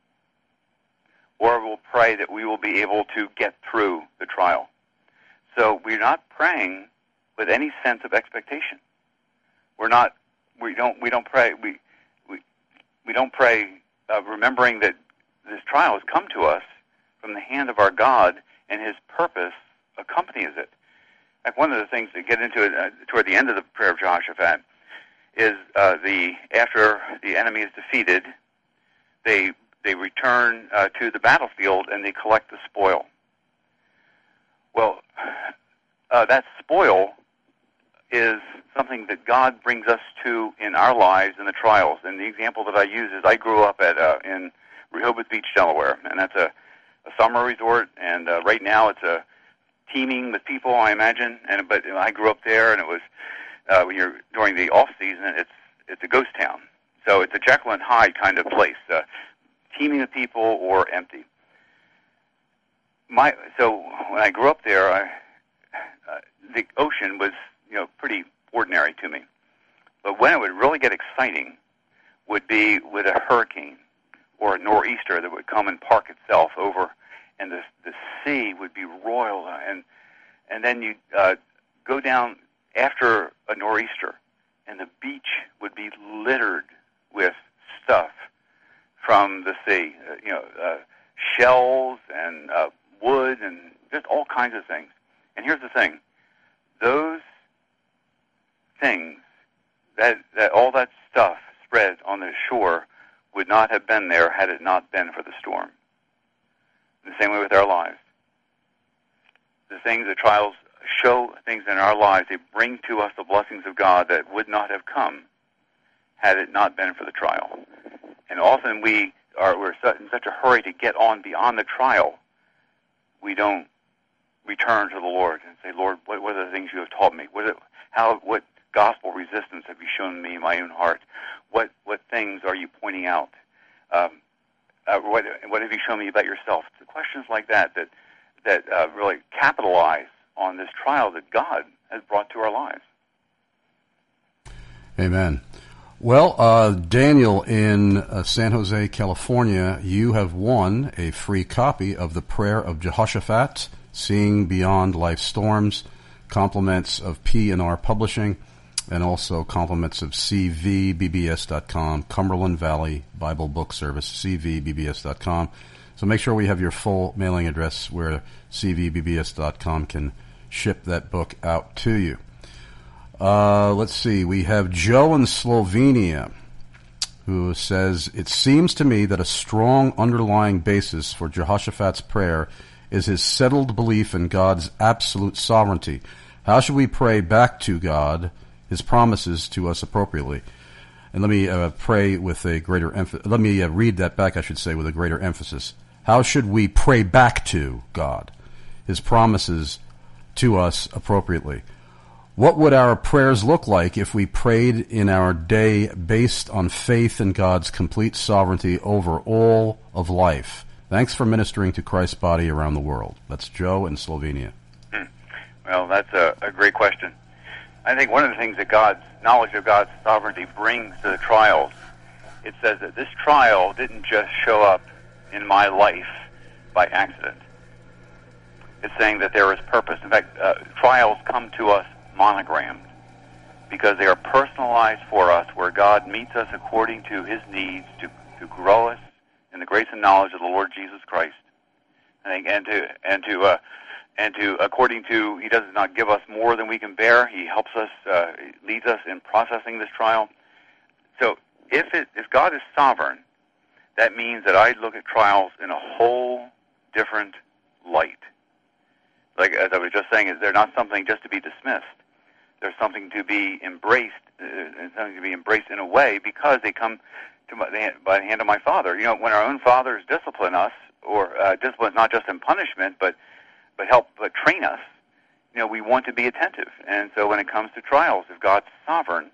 or we'll pray that we will be able to get through the trial. So we're not praying with any sense of expectation. We're not we don't we don't pray we we we don't pray uh, remembering that this trial has come to us from the hand of our God, and His purpose accompanies it. Like, one of the things to get into it uh, toward the end of the prayer of Jehoshaphat is uh, the after the enemy is defeated, they they return uh, to the battlefield and they collect the spoil. Well, uh, that spoil is something that God brings us to in our lives in the trials. And the example that I use is I grew up at uh, in Rehoboth Beach, Delaware, and that's a, a summer resort. And uh, right now it's a teeming with people, I imagine. And but you know, I grew up there, and it was uh, when you're during the off season, it's it's a ghost town. So it's a Jekyll and Hyde kind of place, uh, teeming with people or empty. My so when I grew up there, I, uh, the ocean was you know pretty ordinary to me. But when it would really get exciting would be with a hurricane or a nor'easter that would come and park itself over, and the the sea would be royal, and and then you uh, go down after a nor'easter, and the beach would be littered with stuff from the sea, uh, you know, uh, shells and uh, wood and just all kinds of things. And here's the thing: those things, that that all that stuff spread on the shore, would not have been there had it not been for the storm. The same way with our lives. The things, the trials show things in our lives. They bring to us the blessings of God that would not have come had it not been for the trial. And often we are we're in such a hurry to get on beyond the trial, we don't return to the Lord and say, Lord, what, what are the things you have taught me? What, are, how, what gospel resistance have you shown me in my own heart? What what things are you pointing out? Um, uh, what what have you shown me about yourself? The questions like that that that uh, really capitalize on this trial that God has brought to our lives. Amen. Well, uh, Daniel in uh, San Jose, California, you have won a free copy of The Prayer of Jehoshaphat, Seeing Beyond Life's Storms, compliments of P and R Publishing, and also compliments of C V B B S dot com, Cumberland Valley Bible Book Service, C V B B S dot com. So make sure we have your full mailing address where C V B B S dot com can ship that book out to you. Uh, let's see. We have Joe in Slovenia who says, it seems to me that a strong underlying basis for Jehoshaphat's prayer is his settled belief in God's absolute sovereignty. How should we pray back to God his promises to us appropriately? And let me uh, pray with a greater emphasis. Let me uh, read that back, I should say, with a greater emphasis. How should we pray back to God his promises to us appropriately? What would our prayers look like if we prayed in our day based on faith in God's complete sovereignty over all of life? Thanks for ministering to Christ's body around the world. That's Joe in Slovenia. Hmm. Well, that's a, a great question. I think one of the things that God's knowledge of God's sovereignty brings to the trials, it says that this trial didn't just show up in my life by accident. It's saying that there is purpose. In fact, uh, trials come to us monogrammed because they are personalized for us, where God meets us according to his needs to, to grow us in the grace and knowledge of the Lord Jesus Christ, and, and to and to uh, and to according to he does not give us more than we can bear. He helps us, uh, leads us in processing this trial. So if it, if God is sovereign, that means that I look at trials in a whole different light. Like as I was just saying, they're not something just to be dismissed. There's something to be embraced, uh, something to be embraced in a way because they come to my, the, by the hand of my Father. You know, when our own fathers discipline us, or uh, discipline is not just in punishment, but but help, but train us. You know, we want to be attentive, and so when it comes to trials, if God's sovereign,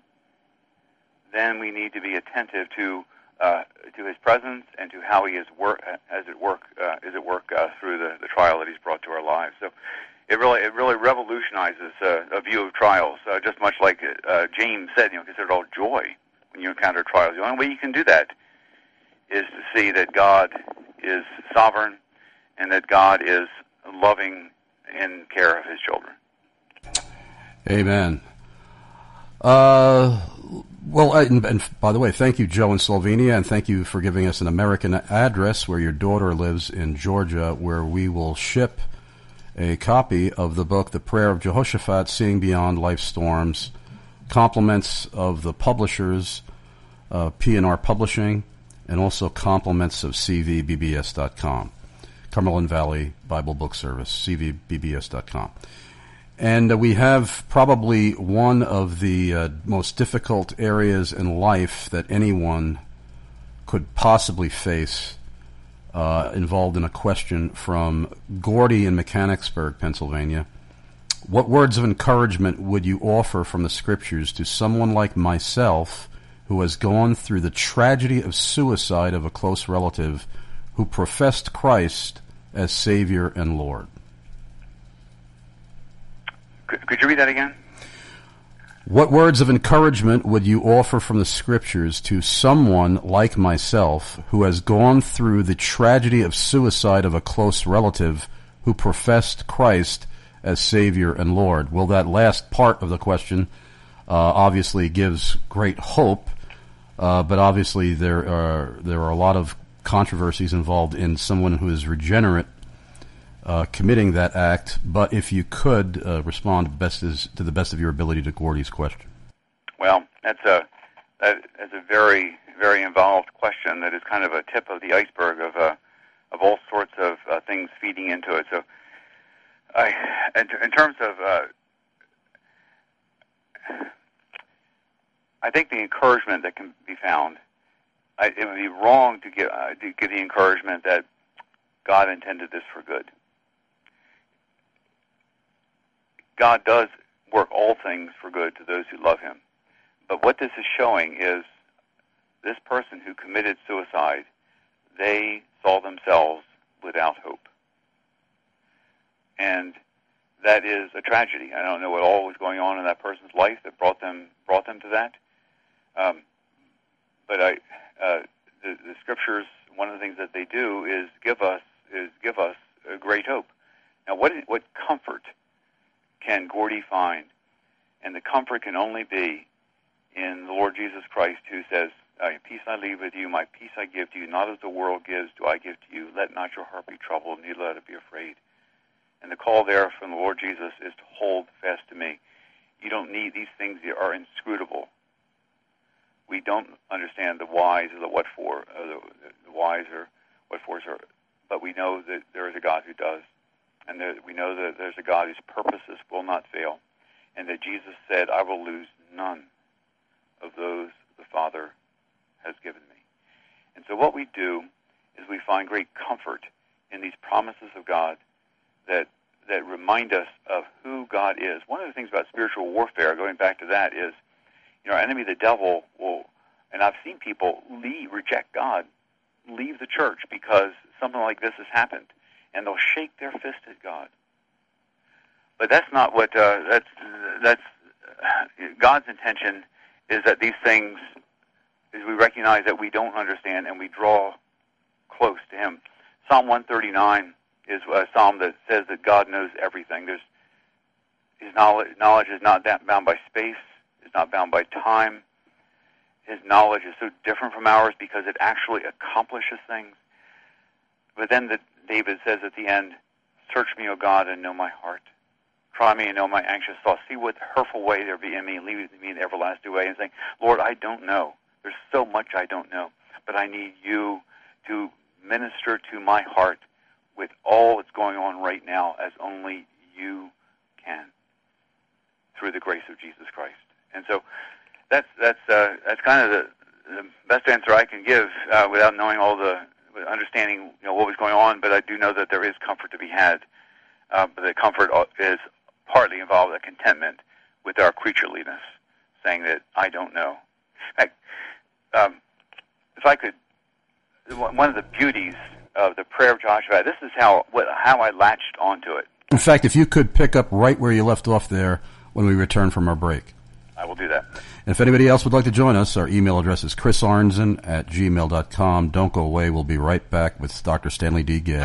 then we need to be attentive to uh, to His presence and to how He is work as it work uh, is at work uh, through the, the trial that He's brought to our lives. So. It really, it really revolutionizes uh, a view of trials. Uh, just much like uh, James said, you know, consider it all joy when you encounter trials. The only way you can do that is to see that God is sovereign and that God is loving in care of His children. Amen. Uh, well, and, and by the way, thank you, Joe in Slovenia, and thank you for giving us an American address where your daughter lives in Georgia, where we will ship a copy of the book, The Prayer of Jehoshaphat, Seeing Beyond Life's Storms, compliments of the publishers, uh, P and R Publishing, and also compliments of C V B B S dot com, Cumberland Valley Bible Book Service, C V B B S dot com. And uh, we have probably one of the uh, most difficult areas in life that anyone could possibly face, uh, involved in a question from Gordy in Mechanicsburg, Pennsylvania. What words of encouragement would you offer from the Scriptures to someone like myself who has gone through the tragedy of suicide of a close relative who professed Christ as Savior and Lord? Could, could you read that again? What words of encouragement would you offer from the Scriptures to someone like myself who has gone through the tragedy of suicide of a close relative who professed Christ as Savior and Lord? Well, that last part of the question uh, obviously gives great hope, uh, but obviously there are there are a lot of controversies involved in someone who is regenerate Uh, committing that act. But if you could uh, respond best as, to the best of your ability to Gordy's question. Well, that's a that is a very very involved question that is kind of a tip of the iceberg of uh, of all sorts of uh, things feeding into it. So, I in, in terms of uh, I think the encouragement that can be found, I, it would be wrong to give uh, to give the encouragement that God intended this for good. God does work all things for good to those who love him. But what this is showing is this person who committed suicide, they saw themselves without hope. And that is a tragedy. I don't know what all was going on in that person's life that brought them brought them to that. Um, but I, uh, the, the Scriptures, one of the things that they do is give us is give us a great hope. Now, what what comfort can Gordy find? And the comfort can only be in the Lord Jesus Christ, who says, peace I leave with you, my peace I give to you, not as the world gives do I give to you. Let not your heart be troubled, neither let it be afraid. And the call there from the Lord Jesus is to hold fast to me. You don't need these things that are inscrutable. We don't understand the whys or the what for, or the, the whys or what fors are, but we know that there is a God who does. And that we know that there's a God whose purposes will not fail. And that Jesus said, I will lose none of those the Father has given me. And so what we do is we find great comfort in these promises of God that that remind us of who God is. One of the things about spiritual warfare, going back to that, is, you know, our enemy, the devil, will, and I've seen people leave, reject God, leave the church because something like this has happened. And they'll shake their fist at God. But that's not what, uh, that's, that's, uh, God's intention is that these things, is we recognize that we don't understand and we draw close to him. Psalm one thirty-nine is a psalm that says that God knows everything. There's, his knowledge, knowledge is not that bound by space, it's not bound by time. His knowledge is so different from ours because it actually accomplishes things. But then the David says at the end, search me, O God, and know my heart. Try me and know my anxious thoughts. See what hurtful way there be in me, and lead me in the everlasting way. And saying, Lord, I don't know. There's so much I don't know. But I need you to minister to my heart with all that's going on right now as only you can through the grace of Jesus Christ. And so that's that's uh, that's kind of the, the best answer I can give uh, without knowing all the understanding, you know, what was going on, but I do know that there is comfort to be had. Uh, but the comfort is partly involved in contentment with our creatureliness, saying that I don't know. In fact, um, if I could, one of the beauties of the prayer of Joshua, this is how what, how I latched onto it. In fact, if you could pick up right where you left off there when we return from our break. I will do that. And if anybody else would like to join us, our email address is chris arnzen at gmail dot com. Don't go away. We'll be right back with Doctor Stanley D. Gale.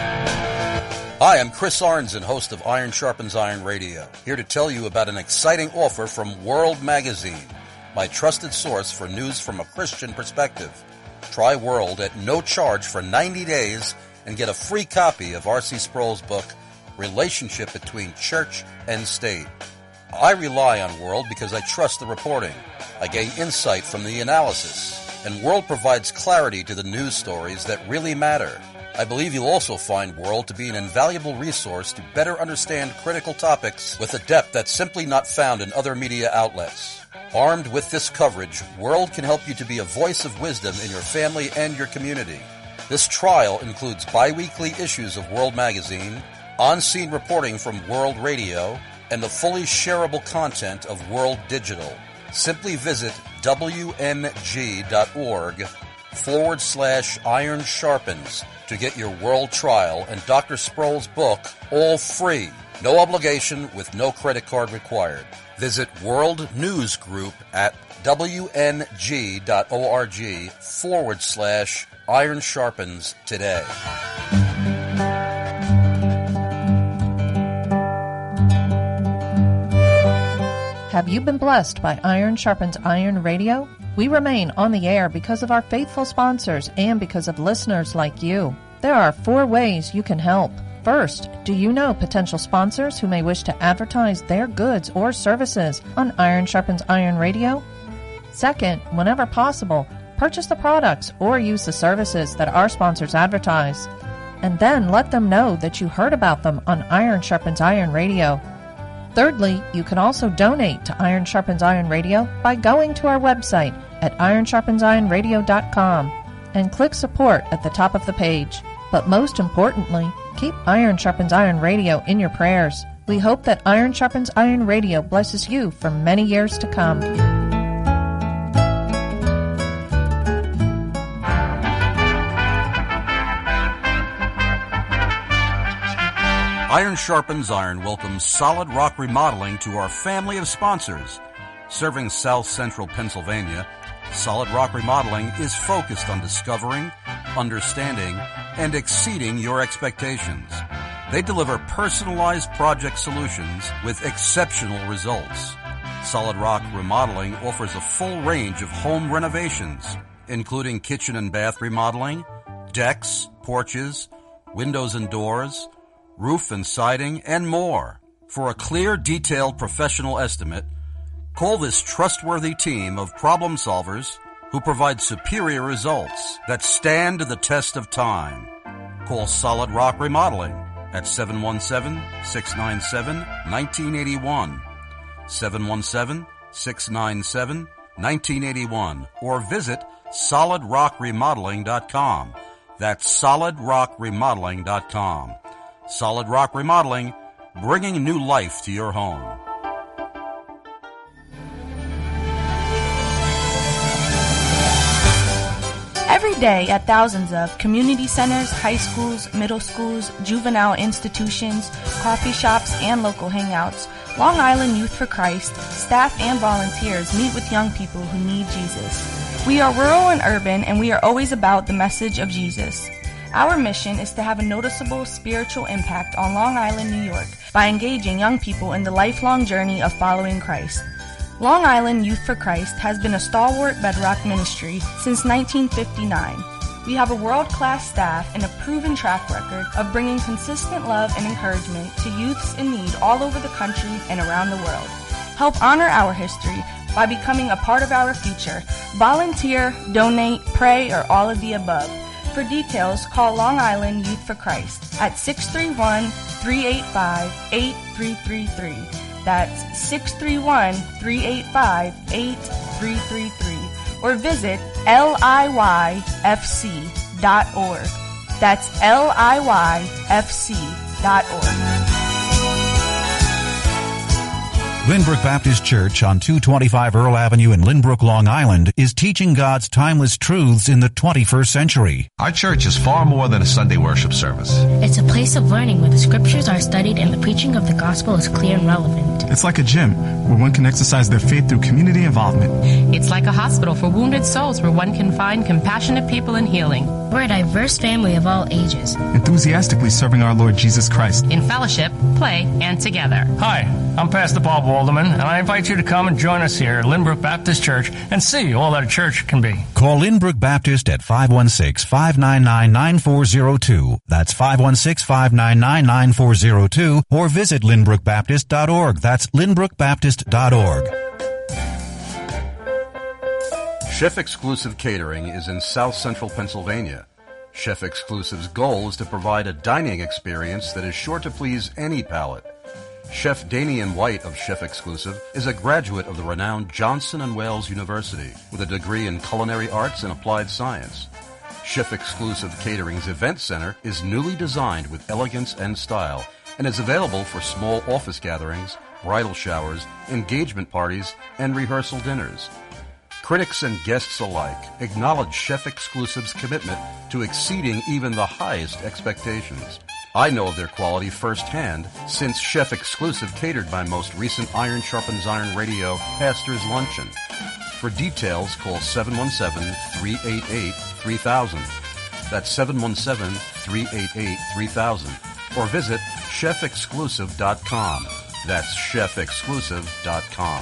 Hi, I'm Chris Arnzen, host of Iron Sharpens Iron Radio, here to tell you about an exciting offer from World Magazine, my trusted source for news from a Christian perspective. Try World at no charge for ninety days and get a free copy of R C Sproul's book, Relationship Between Church and State. I rely on World because I trust the reporting. I gain insight from the analysis, and World provides clarity to the news stories that really matter. I believe you'll also find World to be an invaluable resource to better understand critical topics with a depth that's simply not found in other media outlets. Armed with this coverage, World can help you to be a voice of wisdom in your family and your community. This trial includes bi-weekly issues of World Magazine, on-scene reporting from World Radio, and the fully shareable content of World Digital. Simply visit wmg.org forward slash iron sharpens to get your World trial and Doctor Sproul's book all free. No obligation with no credit card required. Visit World News Group at wmg.org forward slash iron sharpens today. Have you been blessed by Iron Sharpens Iron Radio? We remain on the air because of our faithful sponsors and because of listeners like you. There are four ways you can help. First, do you know potential sponsors who may wish to advertise their goods or services on Iron Sharpens Iron Radio? Second, whenever possible, purchase the products or use the services that our sponsors advertise. And then let them know that you heard about them on Iron Sharpens Iron Radio. Thirdly, you can also donate to Iron Sharpens Iron Radio by going to our website at iron sharpens iron radio dot com and click support at the top of the page. But most importantly, keep Iron Sharpens Iron Radio in your prayers. We hope that Iron Sharpens Iron Radio blesses you for many years to come. Iron Sharpens Iron welcomes Solid Rock Remodeling to our family of sponsors. Serving South Central Pennsylvania, Solid Rock Remodeling is focused on discovering, understanding, and exceeding your expectations. They deliver personalized project solutions with exceptional results. Solid Rock Remodeling offers a full range of home renovations, including kitchen and bath remodeling, decks, porches, windows and doors, roof and siding, and more. For a clear, detailed professional estimate, call this trustworthy team of problem solvers who provide superior results that stand the test of time. Call Solid Rock Remodeling at seven one seven, six nine seven, one nine eight one, seven one seven, six nine seven, one nine eight one, or visit solid rock remodeling dot com. That's solid rock remodeling dot com. Solid Rock Remodeling, bringing new life to your home. Every day at thousands of community centers, high schools, middle schools, juvenile institutions, coffee shops, and local hangouts, Long Island Youth for Christ, staff and volunteers meet with young people who need Jesus. We are rural and urban, and we are always about the message of Jesus. Our mission is to have a noticeable spiritual impact on Long Island, New York, by engaging young people in the lifelong journey of following Christ. Long Island Youth for Christ has been a stalwart bedrock ministry since nineteen fifty-nine. We have a world-class staff and a proven track record of bringing consistent love and encouragement to youths in need all over the country and around the world. Help honor our history by becoming a part of our future. Volunteer, donate, pray, or all of the above. For details, call Long Island Youth for Christ at six three one, three eight five, eight three three three. That's six three one, three eight five, eight three three three. Or visit L I Y F C dot org. That's L I Y F C dot org. Lynbrook Baptist Church on two twenty-five Earl Avenue in Lynbrook, Long Island is teaching God's timeless truths in the twenty-first century. Our church is far more than a Sunday worship service. It's a place of learning where the scriptures are studied and the preaching of the gospel is clear and relevant. It's like a gym where one can exercise their faith through community involvement. It's like a hospital for wounded souls where one can find compassionate people and healing. We're a diverse family of all ages, enthusiastically serving our Lord Jesus Christ in fellowship, play, and together. Hi. I'm Pastor Bob Walderman, and I invite you to come and join us here at Lynbrook Baptist Church and see all that a church can be. Call Lynbrook Baptist at five one six, five nine nine, nine four zero two. That's five one six, five nine nine, nine four zero two. Or visit lynbrook baptist dot org. That's lynbrook baptist dot org. Chef Exclusive Catering is in South Central Pennsylvania. Chef Exclusive's goal is to provide a dining experience that is sure to please any palate. Chef Damian White of Chef Exclusive is a graduate of the renowned Johnson and Wales University with a degree in culinary arts and applied science. Chef Exclusive Catering's event center is newly designed with elegance and style and is available for small office gatherings, bridal showers, engagement parties, and rehearsal dinners. Critics and guests alike acknowledge Chef Exclusive's commitment to exceeding even the highest expectations. I know of their quality firsthand since Chef Exclusive catered my most recent Iron Sharpens Iron Radio Pastor's Luncheon. For details, call seven one seven, three eight eight, three thousand. That's seven one seven, three eight eight, three thousand. Or visit chef exclusive dot com. That's chef exclusive dot com.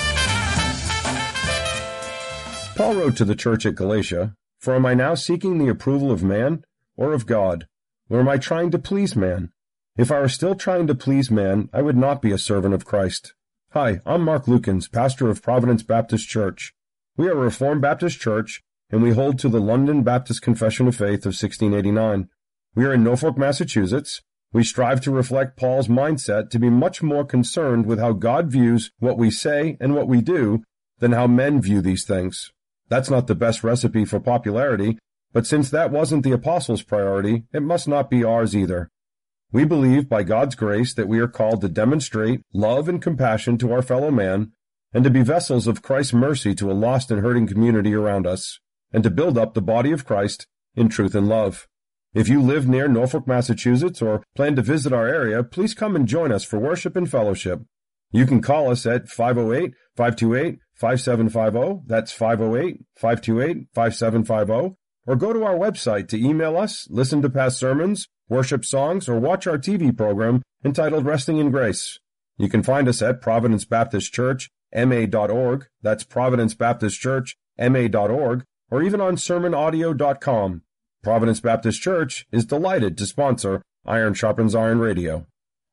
Paul wrote to the church at Galatia, "For am I now seeking the approval of man or of God? Or am I trying to please man? If I were still trying to please man, I would not be a servant of Christ." Hi, I'm Mark Lukens, pastor of Providence Baptist Church. We are a Reformed Baptist church, and we hold to the London Baptist Confession of Faith of sixteen eighty-nine. We are in Norfolk, Massachusetts. We strive to reflect Paul's mindset to be much more concerned with how God views what we say and what we do than how men view these things. That's not the best recipe for popularity, but since that wasn't the apostles' priority, it must not be ours either. We believe by God's grace that we are called to demonstrate love and compassion to our fellow man, and to be vessels of Christ's mercy to a lost and hurting community around us, and to build up the body of Christ in truth and love. If you live near Norfolk, Massachusetts, or plan to visit our area, please come and join us for worship and fellowship. You can call us at five oh eight, five two eight, five seven five oh, that's five oh eight, five two eight, five seven five oh, or go to our website to email us, listen to past sermons, worship songs, or watch our T V program entitled Resting in Grace. You can find us at Providence Baptist Church, M A dot org, that's Providence Baptist Church, M A dot org, or even on sermon audio dot com. Providence Baptist Church is delighted to sponsor Iron Sharpens Iron Radio.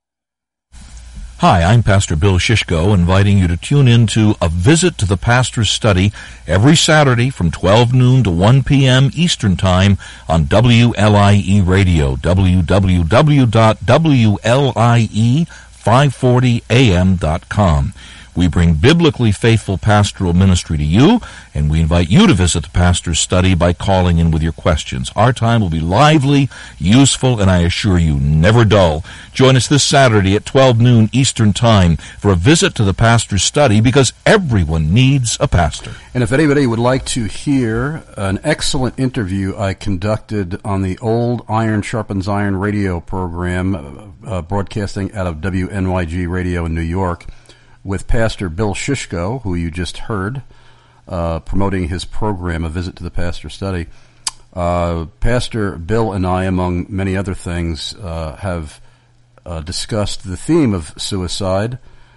Hi, I'm Pastor Bill Shishko, inviting you to tune in to A Visit to the Pastor's Study every Saturday from twelve noon to one p.m. Eastern Time on W L I E Radio, w w w dot w l i e five forty a m dot com. We bring biblically faithful pastoral ministry to you, and we invite you to visit the Pastor's Study by calling in with your questions. Our time will be lively, useful, and I assure you, never dull. Join us this Saturday at twelve noon Eastern Time for a visit to the Pastor's Study, because everyone needs a pastor. And if anybody would like to hear an excellent interview I conducted on the old Iron Sharpens Iron radio program, uh, broadcasting out of W N Y G Radio in New York, with Pastor Bill Shishko, who you just heard, uh, promoting his program, A Visit to the Pastor's Study. Uh, Pastor Bill and I, among many other things, uh, have uh, discussed the theme of suicide.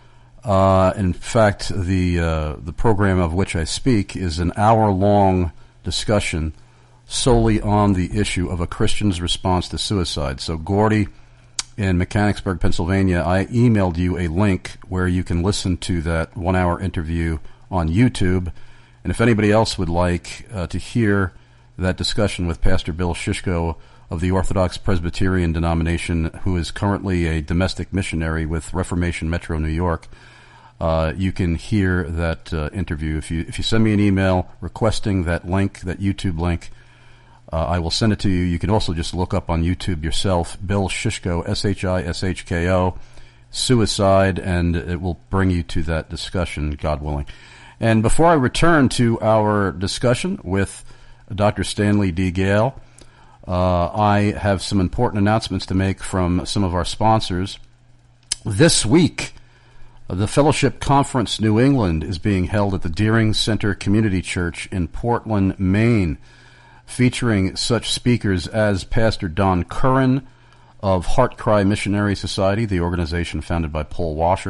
Uh, in fact, the uh, the program of which I speak is an hour-long discussion solely on the issue of a Christian's response to suicide. So, Gordy, in Mechanicsburg, Pennsylvania, I emailed you a link where you can listen to that one-hour interview on YouTube. And if anybody else would like uh, to hear that discussion with Pastor Bill Shishko of the Orthodox Presbyterian denomination, who is currently a domestic missionary with Reformation Metro New York, uh, you can hear that uh, interview. If you if you send me an email requesting that link, that YouTube link, Uh, I will send it to you. You can also just look up on YouTube yourself, Bill Shishko, S H I S H K O, suicide, and it will bring you to that discussion, God willing. And before I return to our discussion with Doctor Stanley D. Gale, uh, I have some important announcements to make from some of our sponsors. This week, the Fellowship Conference New England is being held at the Deering Center Community Church in Portland, Maine, featuring such speakers as Pastor Don Curran of Heart Cry Missionary Society, the organization founded by Paul Washer,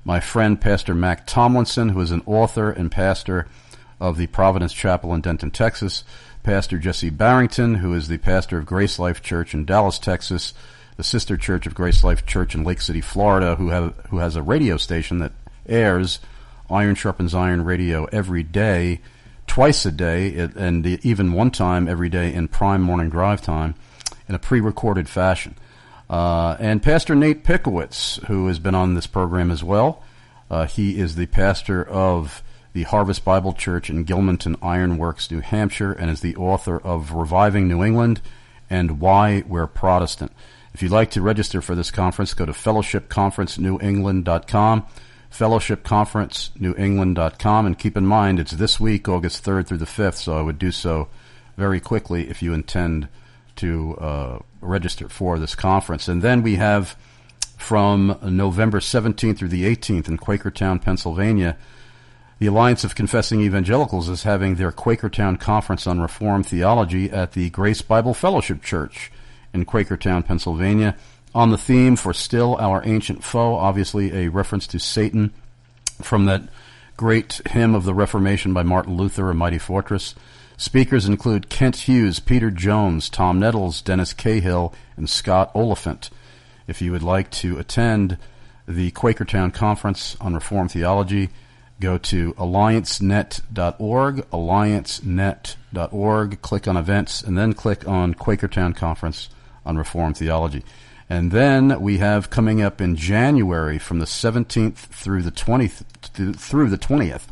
my friend Pastor Mac Tomlinson, who is an author and pastor of the Providence Chapel in Denton, Texas, Pastor Jesse Barrington, who is the pastor of Grace Life Church in Dallas, Texas, the sister church of Grace Life Church in Lake City, Florida, who have who has a radio station that airs Iron Sharpens Iron Radio every day, twice a day, and even one time every day in prime morning drive time in a pre-recorded fashion. Uh, and Pastor Nate Pickowitz, who has been on this program as well. Uh, he is the pastor of the Harvest Bible Church in Gilmanton Ironworks, New Hampshire, and is the author of Reviving New England and Why We're Protestant. If you'd like to register for this conference, go to fellowship conference new england dot com, fellowship conference new england dot com, and keep in mind it's this week, August third through the fifth, so I would do so very quickly if you intend to uh, register for this conference. And then we have from November seventeenth through the eighteenth in Quakertown, Pennsylvania, the Alliance of Confessing Evangelicals is having their Quakertown Conference on Reformed Theology at the Grace Bible Fellowship Church in Quakertown, Pennsylvania, on the theme For Still Our Ancient Foe, obviously a reference to Satan from that great hymn of the Reformation by Martin Luther, A Mighty Fortress. Speakers include Kent Hughes, Peter Jones, Tom Nettles, Dennis Cahill, and Scott Oliphant. If you would like to attend the Quakertown Conference on Reformed Theology, go to alliance net dot org, alliance net dot org, click on Events, and then click on Quakertown Conference on Reformed Theology. And then we have coming up in January from the seventeenth through the twentieth, through the twentieth,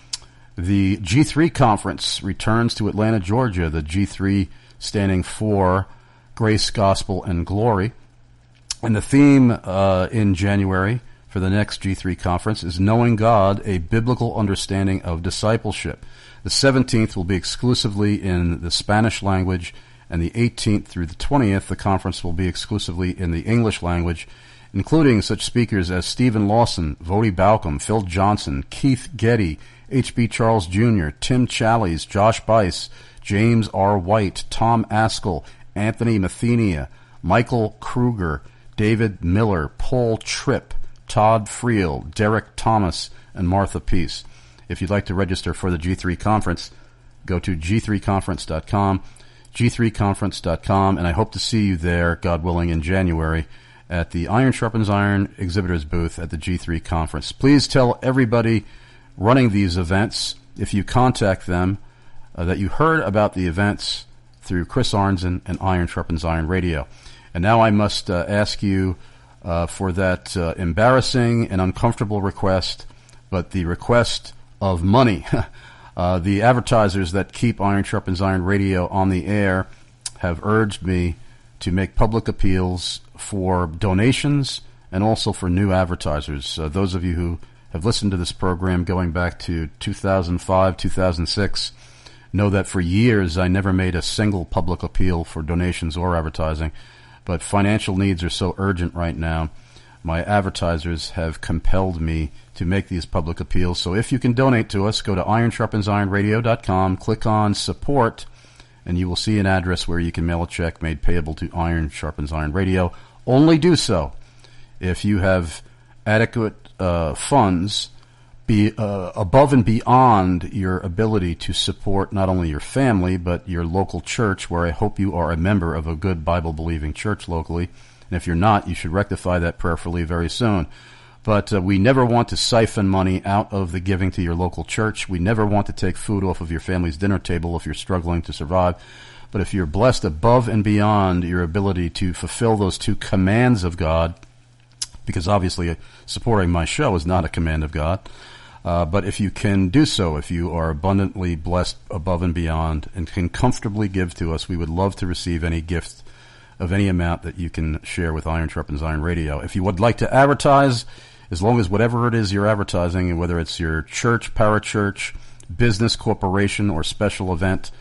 the G three Conference returns to Atlanta, Georgia, the G three standing for Grace, Gospel, and Glory. And the theme uh, in January for the next G three Conference is Knowing God, a Biblical Understanding of Discipleship. The seventeenth will be exclusively in the Spanish language, and the eighteenth through the twentieth, the conference will be exclusively in the English language, including such speakers as Stephen Lawson, Vody Balcom, Phil Johnson, Keith Getty, H B Charles Junior, Tim Challies, Josh Bice, James R. White, Tom Askell, Anthony Mathenia, Michael Kruger, David Miller, Paul Tripp, Todd Friel, Derek Thomas, and Martha Peace. If you'd like to register for the G three Conference, go to g three conference dot com, g three conference dot com, and I hope to see you there, God willing, in January at the Iron Sharpens Iron exhibitors booth at the G three Conference. Please tell everybody running these events, if you contact them, uh, that you heard about the events through Chris Arnzen and Iron Sharpens Iron Radio. And now I must uh, ask you uh, for that uh, embarrassing and uncomfortable request, but the request of money. uh, the advertisers that keep Iron Sharpens Iron Radio on the air have urged me to make public appeals for donations and also for new advertisers. Uh, those of you who have listened to this program going back to two thousand five, two thousand six, know that for years I never made a single public appeal for donations or advertising, but financial needs are so urgent right now, my advertisers have compelled me to make these public appeals. So if you can donate to us, go to iron sharpens iron radio dot com, click on Support, and you will see an address where you can mail a check made payable to Iron Sharpens Iron Radio. Only do so if you have adequate uh, funds be uh, above and beyond your ability to support not only your family but your local church, where I hope you are a member of a good Bible-believing church locally. And if you're not, you should rectify that prayerfully very soon. But uh, we never want to siphon money out of the giving to your local church. We never want to take food off of your family's dinner table if you're struggling to survive. But if you're blessed above and beyond your ability to fulfill those two commands of God, because obviously supporting my show is not a command of God, uh, but if you can do so, if you are abundantly blessed above and beyond and can comfortably give to us, we would love to receive any gift of any amount that you can share with Iron Sharpens Iron Radio. If you would like to advertise, as long as whatever it is you're advertising, and whether it's your church, parachurch, business, corporation, or special event,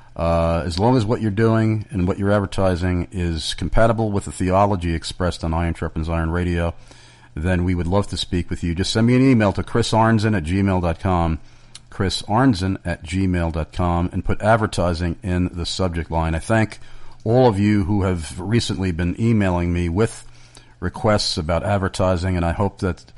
uh, as long as what you're doing and what you're advertising is compatible with the theology expressed on Iron Sharpens Iron Radio, then we would love to speak with you. Just send me an email to chris arnzen at gmail dot com, chris arnzen at gmail dot com, and put advertising in the subject line. I thank all of you who have recently been emailing me with requests about advertising, and I hope that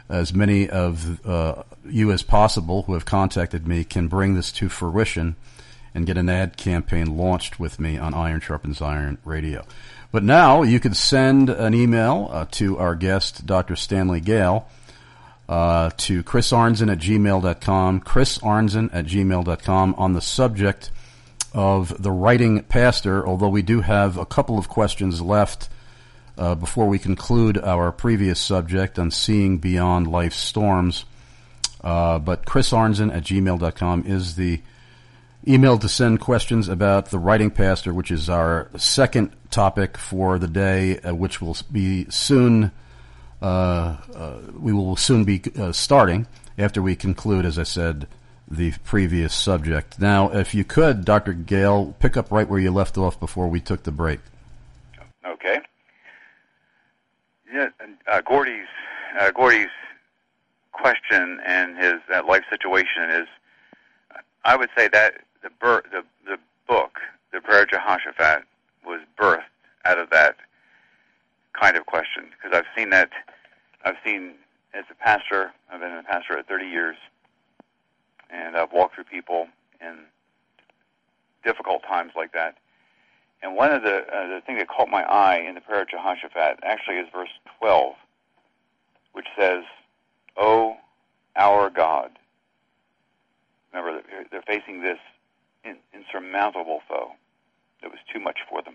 as many of uh, you as possible who have contacted me can bring this to fruition and get an ad campaign launched with me on Iron Sharpens Iron Radio. But now you could send an email uh, to our guest, Doctor Stanley Gale, uh, to Chris Arnzen at gmail dot com, Chris Arnzen at gmail dot com, on the subject of the writing pastor, although we do have a couple of questions left uh, before we conclude our previous subject on seeing beyond life's storms. Uh, but Chris Arnzen at gmail dot com is the email to send questions about the writing pastor, which is our second topic for the day, uh, which will be soon, uh, uh, we will soon be uh, starting after we conclude, as I said, the previous subject. Now, if you could, Doctor Gale, pick up right where you left off before we took the break. Okay. Yeah, uh, Gordy's uh, Gordy's question and his uh, life situation is, I would say that the ber- the the book, the Prayer of Jehoshaphat, was birthed out of that kind of question, because I've seen that. I've seen as a pastor. I've been a pastor at thirty years. And I've walked through people in difficult times like that. And one of the uh, the thing that caught my eye in the Prayer of Jehoshaphat actually is verse twelve, which says, "O our God." Remember, they're facing this in, insurmountable foe that was too much for them,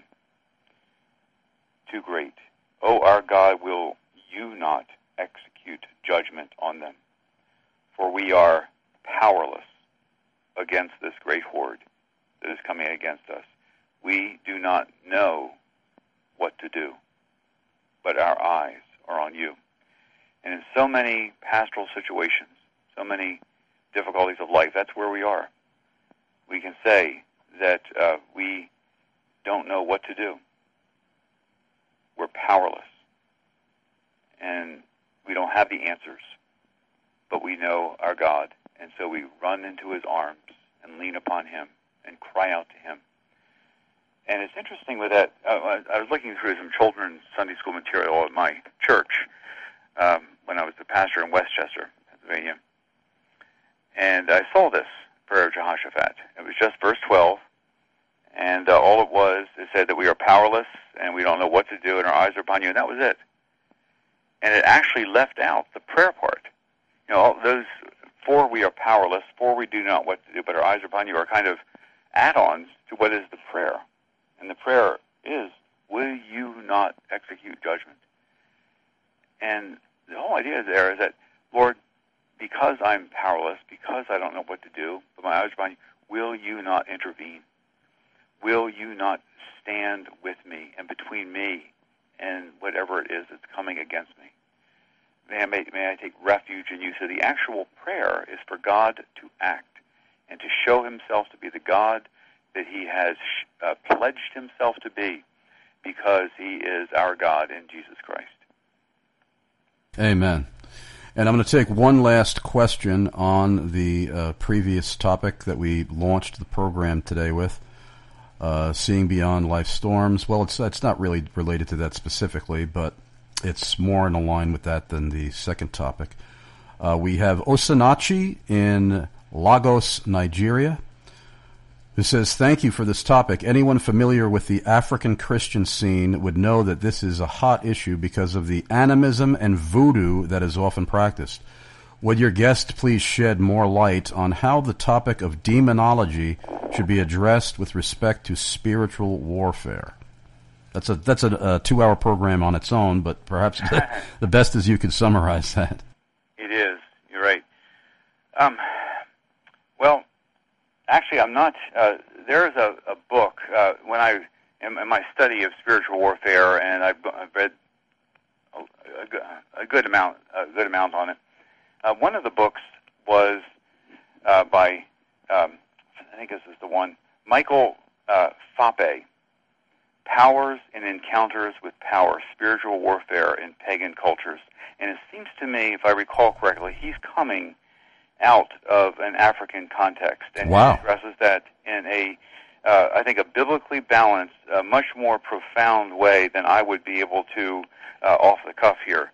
too great. "O our God, will you not execute judgment on them? For we are powerless against this great horde that is coming against us. We do not know what to do, but our eyes are on you." And in so many pastoral situations, so many difficulties of life, that's where we are. We can say that uh, we don't know what to do. We're powerless. And we don't have the answers, but we know our God. And so we run into his arms and lean upon him and cry out to him. And it's interesting with that, uh, I was looking through some children's Sunday school material at my church um, when I was the pastor in Westchester, Pennsylvania. And I saw this Prayer of Jehoshaphat. It was just verse twelve, and uh, all it was, it said that we are powerless and we don't know what to do and our eyes are upon you, and that was it. And it actually left out the prayer part. You know, all those... For we are powerless, for we do not what to do, but our eyes are upon you, are kind of add-ons to what is the prayer. And the prayer is, will you not execute judgment? And the whole idea there is that, Lord, because I'm powerless, because I don't know what to do, but my eyes are upon you, will you not intervene? Will you not stand with me and between me and whatever it is that's coming against me? May I, may, may I take refuge in you? So the actual prayer is for God to act and to show himself to be the God that he has uh, pledged himself to be, because he is our God in Jesus Christ. Amen. And I'm going to take one last question on the uh, previous topic that we launched the program today with, uh, seeing beyond life's storms. Well, it's it's not really related to that specifically, but it's more in line with that than the second topic. Uh, we have Osinachi in Lagos, Nigeria, who says, "Thank you for this topic. Anyone familiar with the African Christian scene would know that this is a hot issue because of the animism and voodoo that is often practiced. Would your guest please shed more light on how the topic of demonology should be addressed with respect to spiritual warfare?" That's a that's a, a two-hour program on its own, but perhaps the, the best is you could summarize that. It is. You're right. Um, well, actually, I'm not. Uh, there is a, a book uh, when I in, in my study of spiritual warfare, and I've, I've read a, a, a good amount, a good amount on it. Uh, one of the books was uh, by um, I think this is the one, Michael uh, Fape. Powers and Encounters with Power, Spiritual Warfare in Pagan Cultures. And it seems to me, if I recall correctly, he's coming out of an African context. And wow. He addresses that in a, uh, I think, a biblically balanced, uh, much more profound way than I would be able to uh, off the cuff here.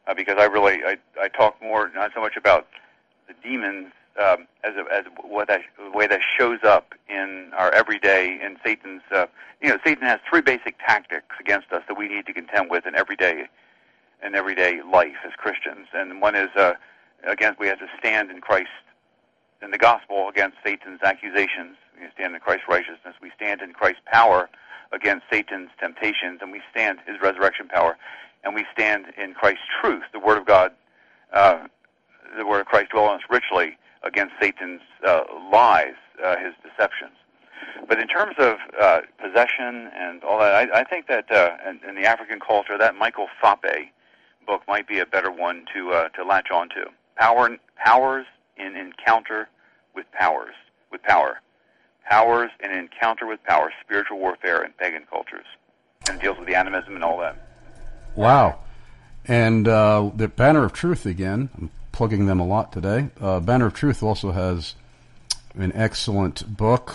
uh, because I really I, I talk more not so much about the demons um, as a, as what that the way that shows up in our everyday in Satan's. Uh, you know, Satan has three basic tactics against us that we need to contend with in everyday in everyday life as Christians, and one is uh, against we have to stand in Christ in the gospel against Satan's accusations. We stand in Christ's righteousness. We stand in Christ's power against Satan's temptations, and we stand his resurrection power, and we stand in Christ's truth, the Word of God, uh, the Word of Christ dwelling us richly against Satan's uh, lies, uh, his deceptions. But in terms of uh, possession and all that, I, I think that uh, in, in the African culture, that Michael Fape book might be a better one to uh, to latch on to. Power, powers in encounter with powers, with power. Powers in encounter with power, spiritual warfare in pagan cultures. And deals with the animism and all that. Wow. And uh, the Banner of Truth again, I'm plugging them a lot today. Uh, Banner of Truth also has an excellent book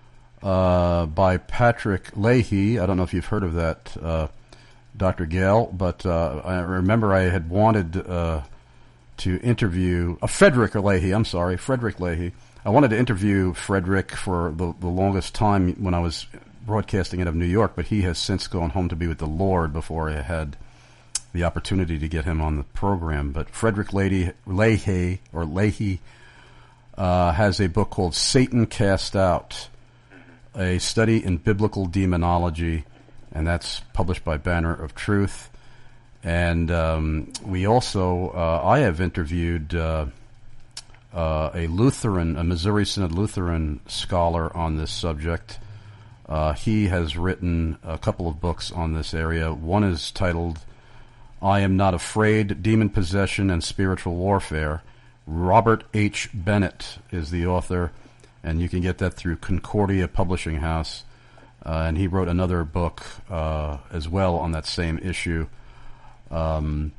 uh, by Patrick Leahy. I don't know if you've heard of that, uh, Doctor Gale, but uh, I remember I had wanted uh, to interview uh, Frederick Leahy. I'm sorry, Frederick Leahy. I wanted to interview Frederick for the, the longest time when I was broadcasting out of New York, but he has since gone home to be with the Lord before I had the opportunity to get him on the program. But Frederick Leahy, Leahy or Leahy uh, has a book called Satan Cast Out, a study in biblical demonology, and that's published by Banner of Truth. And um, we also, uh, I have interviewed uh, uh, a Lutheran, a Missouri Synod Lutheran scholar on this subject. Uh, he has written a couple of books on this area. One is titled I Am Not Afraid, Demon Possession and Spiritual Warfare. Robert H. Bennett is the author, and you can get that through Concordia Publishing House. Uh, and he wrote another book uh, as well on that same issue. Um,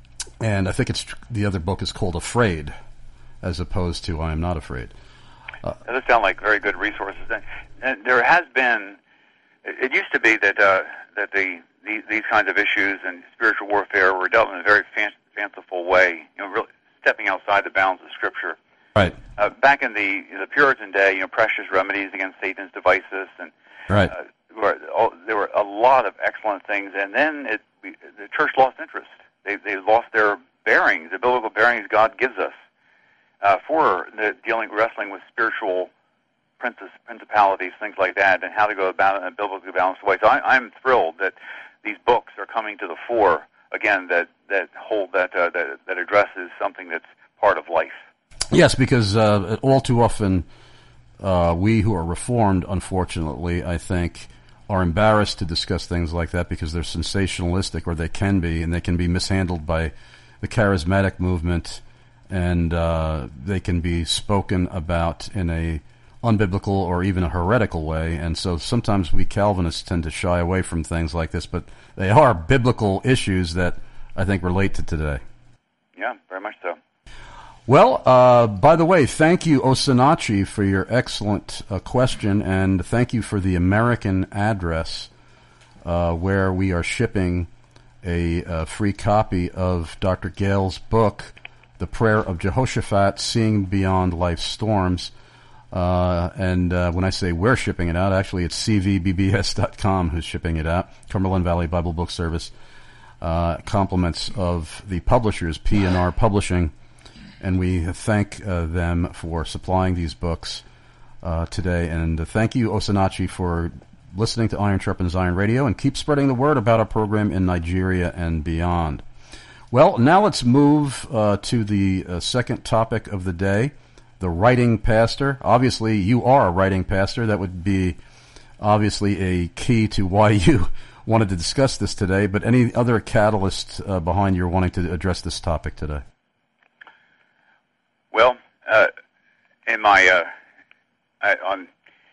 and I think it's the other book is called Afraid, as opposed to I Am Not Afraid. Uh, Those sound like very good resources. And, and there has been, it, it used to be that uh, that the, the these kinds of issues and spiritual warfare were dealt in a very fan, fanciful way, you know, really stepping outside the bounds of Scripture. Right. Uh, back in the in the Puritan day, you know, precious remedies against Satan's devices, and right. uh, were, all, there were a lot of excellent things, and then it, we, the church lost interest. They they lost their bearings, the biblical bearings God gives us uh, for the dealing, wrestling with spiritual princes, principalities, things like that, and how to go about it in a biblically balanced way. So I, I'm thrilled that these books are coming to the fore again. That that hold that uh, that that addresses something that's part of life. Yes, because uh, all too often uh, we who are Reformed, unfortunately, I think, are embarrassed to discuss things like that because they're sensationalistic, or they can be, and they can be mishandled by the charismatic movement, and uh, they can be spoken about in a unbiblical or even a heretical way. And so sometimes we Calvinists tend to shy away from things like this, but they are biblical issues that I think relate to today. Yeah, very much so. Well, uh, by the way, thank you, Osinachi, for your excellent uh, question, and thank you for the American address uh, where we are shipping a, a free copy of Doctor Gale's book, The Prayer of Jehoshaphat, Seeing Beyond Life's Storms. Uh, and uh, when I say we're shipping it out, actually it's C V B B S dot com who's shipping it out, Cumberland Valley Bible Book Service. Uh, compliments of the publishers, P and R Publishing. And we thank uh, them for supplying these books uh, today. And uh, thank you, Osinachi, for listening to Iron Sharpens Iron Radio, and keep spreading the word about our program in Nigeria and beyond. Well, now let's move uh, to the uh, second topic of the day, the writing pastor. Obviously, you are a writing pastor. That would be obviously a key to why you wanted to discuss this today. But any other catalyst uh, behind your wanting to address this topic today? Well, uh, in my uh, I, on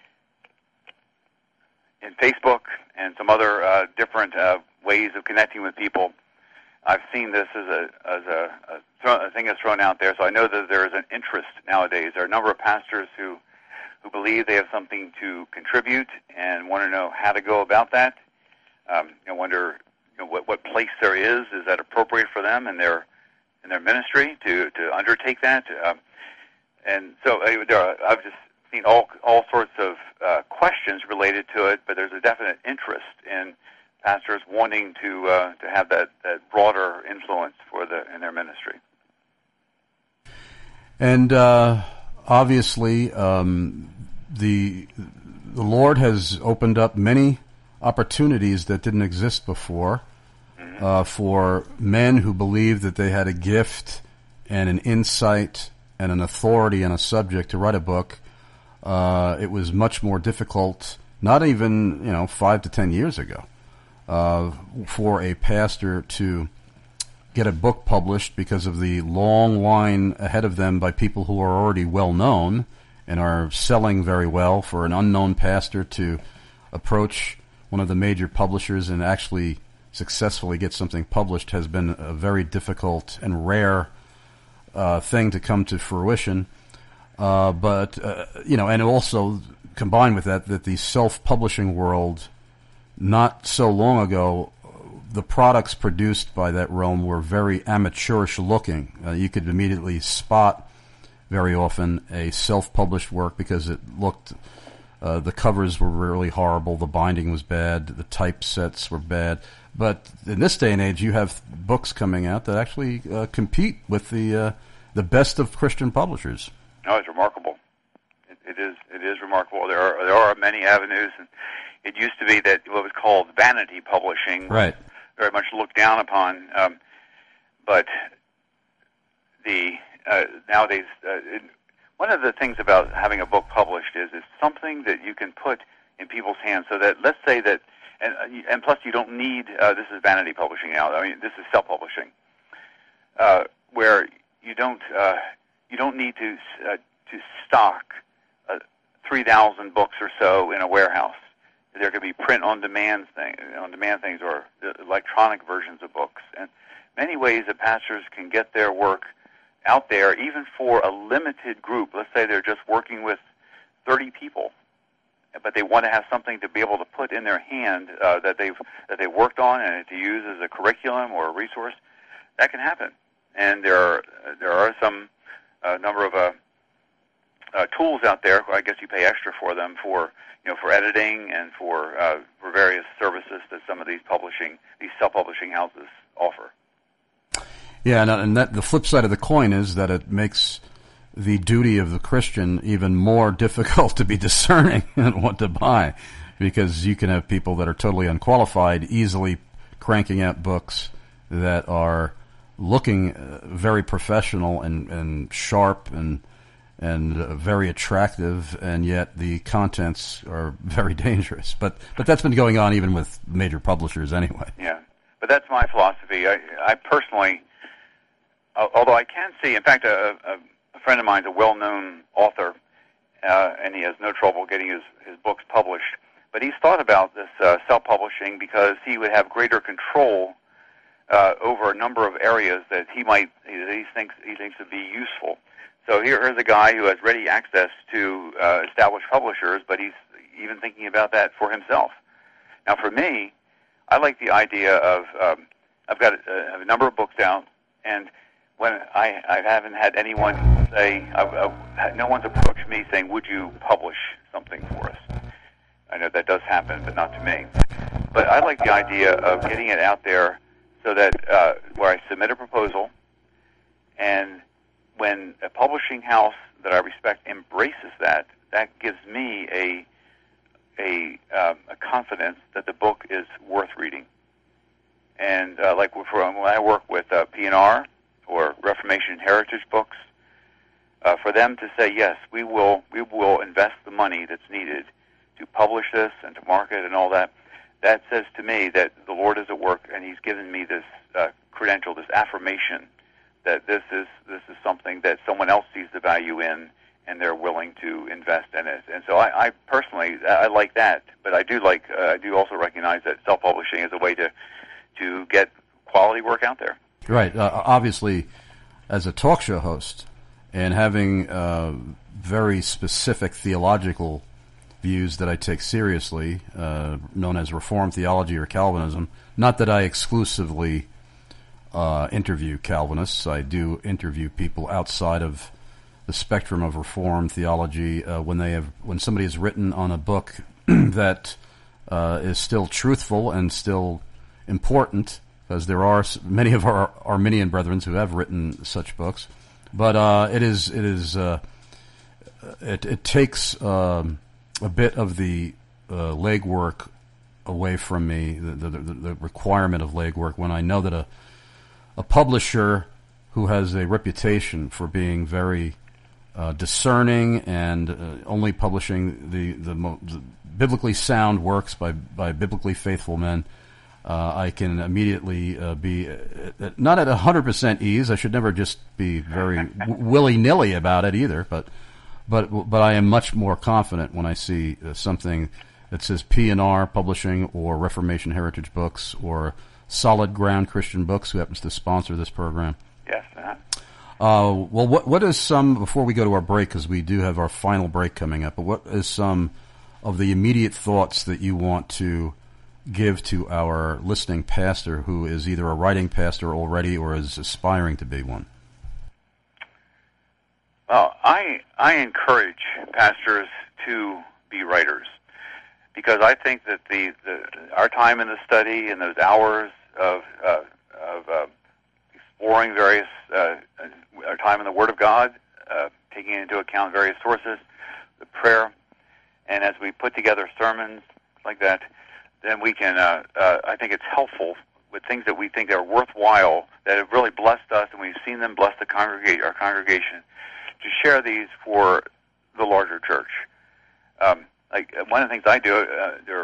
in Facebook and some other uh, different uh, ways of connecting with people, I've seen this as a as a, a, throw, a thing that's thrown out there. So I know that there is an interest nowadays. There are a number of pastors who who believe they have something to contribute and want to know how to go about that. Um, I wonder, you know, what, what place there is. Is that appropriate for them in their in their ministry to to undertake that? Um, and so uh, there are, I've just seen all all sorts of uh, questions related to it, but there's a definite interest in pastors wanting to uh, to have that, that broader influence for the in their ministry. And uh, obviously, um, the the Lord has opened up many opportunities that didn't exist before mm-hmm. uh, for men who believed that they had a gift and an insight and an authority on a subject to write a book. Uh, it was much more difficult, not even, you know, five to ten years ago, uh, for a pastor to get a book published because of the long line ahead of them by people who are already well known and are selling very well. For an unknown pastor to approach one of the major publishers and actually successfully get something published has been a very difficult and rare uh, thing to come to fruition. Uh, but, uh, you know, and also combined with that, that the self-publishing world, not so long ago, the products produced by that realm were very amateurish looking. Uh, you could immediately spot very often a self-published work because it looked, uh, the covers were really horrible, the binding was bad, the typesets were bad. But in this day and age, you have books coming out that actually uh, compete with the uh, the best of Christian publishers. No, it's remarkable. It, it is. It is remarkable. There are there are many avenues, and it used to be that what was called vanity publishing, right, was very much looked down upon. Um, but the uh, nowadays, uh, it, one of the things about having a book published is it's something that you can put in people's hands. So that let's say that, and and plus you don't need. Uh, this is vanity publishing now. I mean, this is self-publishing, uh, where you don't. Uh, You don't need to uh, to stock uh, three thousand books or so in a warehouse. There could be print-on-demand thing, on-demand things, or electronic versions of books, and many ways that pastors can get their work out there, even for a limited group. Let's say they're just working with thirty people, but they want to have something to be able to put in their hand uh, that they've that they worked on and to use as a curriculum or a resource. That can happen, and there are there are some. A number of uh, uh, tools out there. I guess you pay extra for them for you know for editing and for uh, for various services that some of these publishing these self-publishing houses offer. Yeah, and, and that the flip side of the coin is that it makes the duty of the Christian even more difficult to be discerning and what to buy, because you can have people that are totally unqualified easily cranking out books that are looking uh, very professional and, and sharp and and uh, very attractive, and yet the contents are very dangerous. But but that's been going on even with major publishers anyway. Yeah, but that's my philosophy. I, I personally, uh, although I can see, in fact, a, a, a friend of mine is a well-known author, uh, and he has no trouble getting his, his books published. But he's thought about this uh, self-publishing because he would have greater control Uh, over a number of areas that he might he thinks he thinks would be useful. So here, here's a guy who has ready access to uh, established publishers, but he's even thinking about that for himself. Now, for me, I like the idea of um, I've got a, a number of books out, and when I, I haven't had anyone say, I've, I've, no one's approached me saying, "Would you publish something for us?" I know that does happen, but not to me. But I like the idea of getting it out there. So that uh, where I submit a proposal, and when a publishing house that I respect embraces that, that gives me a a, um, a confidence that the book is worth reading. And uh, like for, when I work with uh, P and R or Reformation Heritage Books, uh, for them to say yes, we will we will invest the money that's needed to publish this and to market and all that. That says to me that the Lord is at work, and He's given me this uh, credential, this affirmation that this is this is something that someone else sees the value in, and they're willing to invest in it. And so, I, I personally, I like that, but I do like, uh, I do also recognize that self-publishing is a way to to get quality work out there. Right. Uh, obviously, as a talk show host and having uh, very specific theological views that I take seriously, uh, known as Reformed theology or Calvinism. Not that I exclusively uh, interview Calvinists. I do interview people outside of the spectrum of Reformed theology uh, when they have when somebody has written on a book that uh, is still truthful and still important, because there are many of our Arminian brethren who have written such books. But uh, it is it is uh, it, it takes um, a bit of the uh, legwork away from me, the, the, the requirement of legwork, when I know that a a publisher who has a reputation for being very uh, discerning and uh, only publishing the the, mo- the biblically sound works by by biblically faithful men, uh, I can immediately uh, be uh, not at a hundred percent ease. I should never just be very w- willy nilly about it either, but. But but I am much more confident when I see uh, something that says P and R Publishing or Reformation Heritage Books or Solid Ground Christian Books, who happens to sponsor this program. Yes. Uh-huh. Uh, well, what what is some, before we go to our break, because we do have our final break coming up, but what is some of the immediate thoughts that you want to give to our listening pastor who is either a writing pastor already or is aspiring to be one? Well, I I encourage pastors to be writers, because I think that the, the our time in the study and those hours of uh, of uh, exploring various uh, our time in the Word of God, uh, taking into account various sources, the prayer, and as we put together sermons like that, then we can. Uh, uh, I think it's helpful with things that we think are worthwhile, that have really blessed us, and we've seen them bless the congregate our congregation, to share these for the larger church. Um, like one of the things I do, uh, there,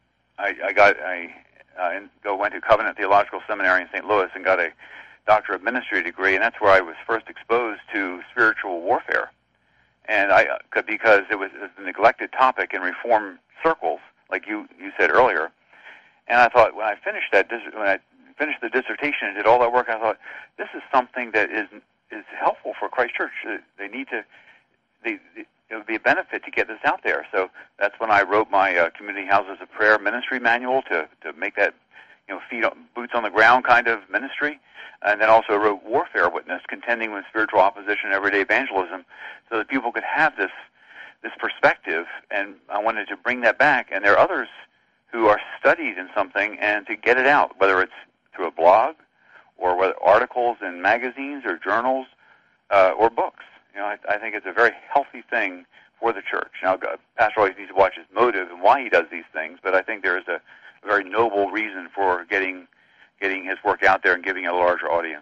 I, I got I uh, go went to Covenant Theological Seminary in Saint Louis and got a Doctor of Ministry degree, and that's where I was first exposed to spiritual warfare. And I because it was, it was a neglected topic in Reform circles, like you you said earlier. And I thought when I finished that when I finished the dissertation and did all that work, I thought this is something that is. is helpful for Christ Church. They need to, they, they, it would be a benefit to get this out there. So that's when I wrote my uh, Community Houses of Prayer ministry manual to, to make that, you know, feet on, boots on the ground kind of ministry. And then also wrote Warfare Witness, Contending with Spiritual Opposition and Everyday Evangelism, so that people could have this, this perspective. And I wanted to bring that back. And there are others who are studied in something, and to get it out, whether it's through a blog, or whether articles in magazines or journals uh, or books. You know, I, I think it's a very healthy thing for the church. Now, God, Pastor always needs to watch his motive and why he does these things, but I think there is a, a very noble reason for getting getting his work out there and giving it a larger audience.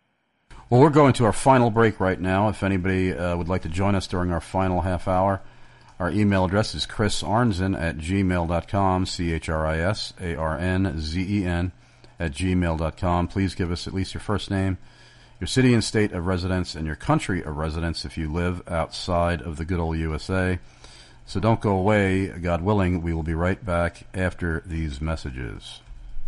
Well, we're going to our final break right now. If anybody uh, would like to join us during our final half hour, our email address is chris arnzen at gmail dot com, C H R I S A R N Z E N, at gmail dot com. Please give us at least your first name, your city and state of residence, and your country of residence if you live outside of the good old U S A. So don't go away. God willing, we will be right back after these messages.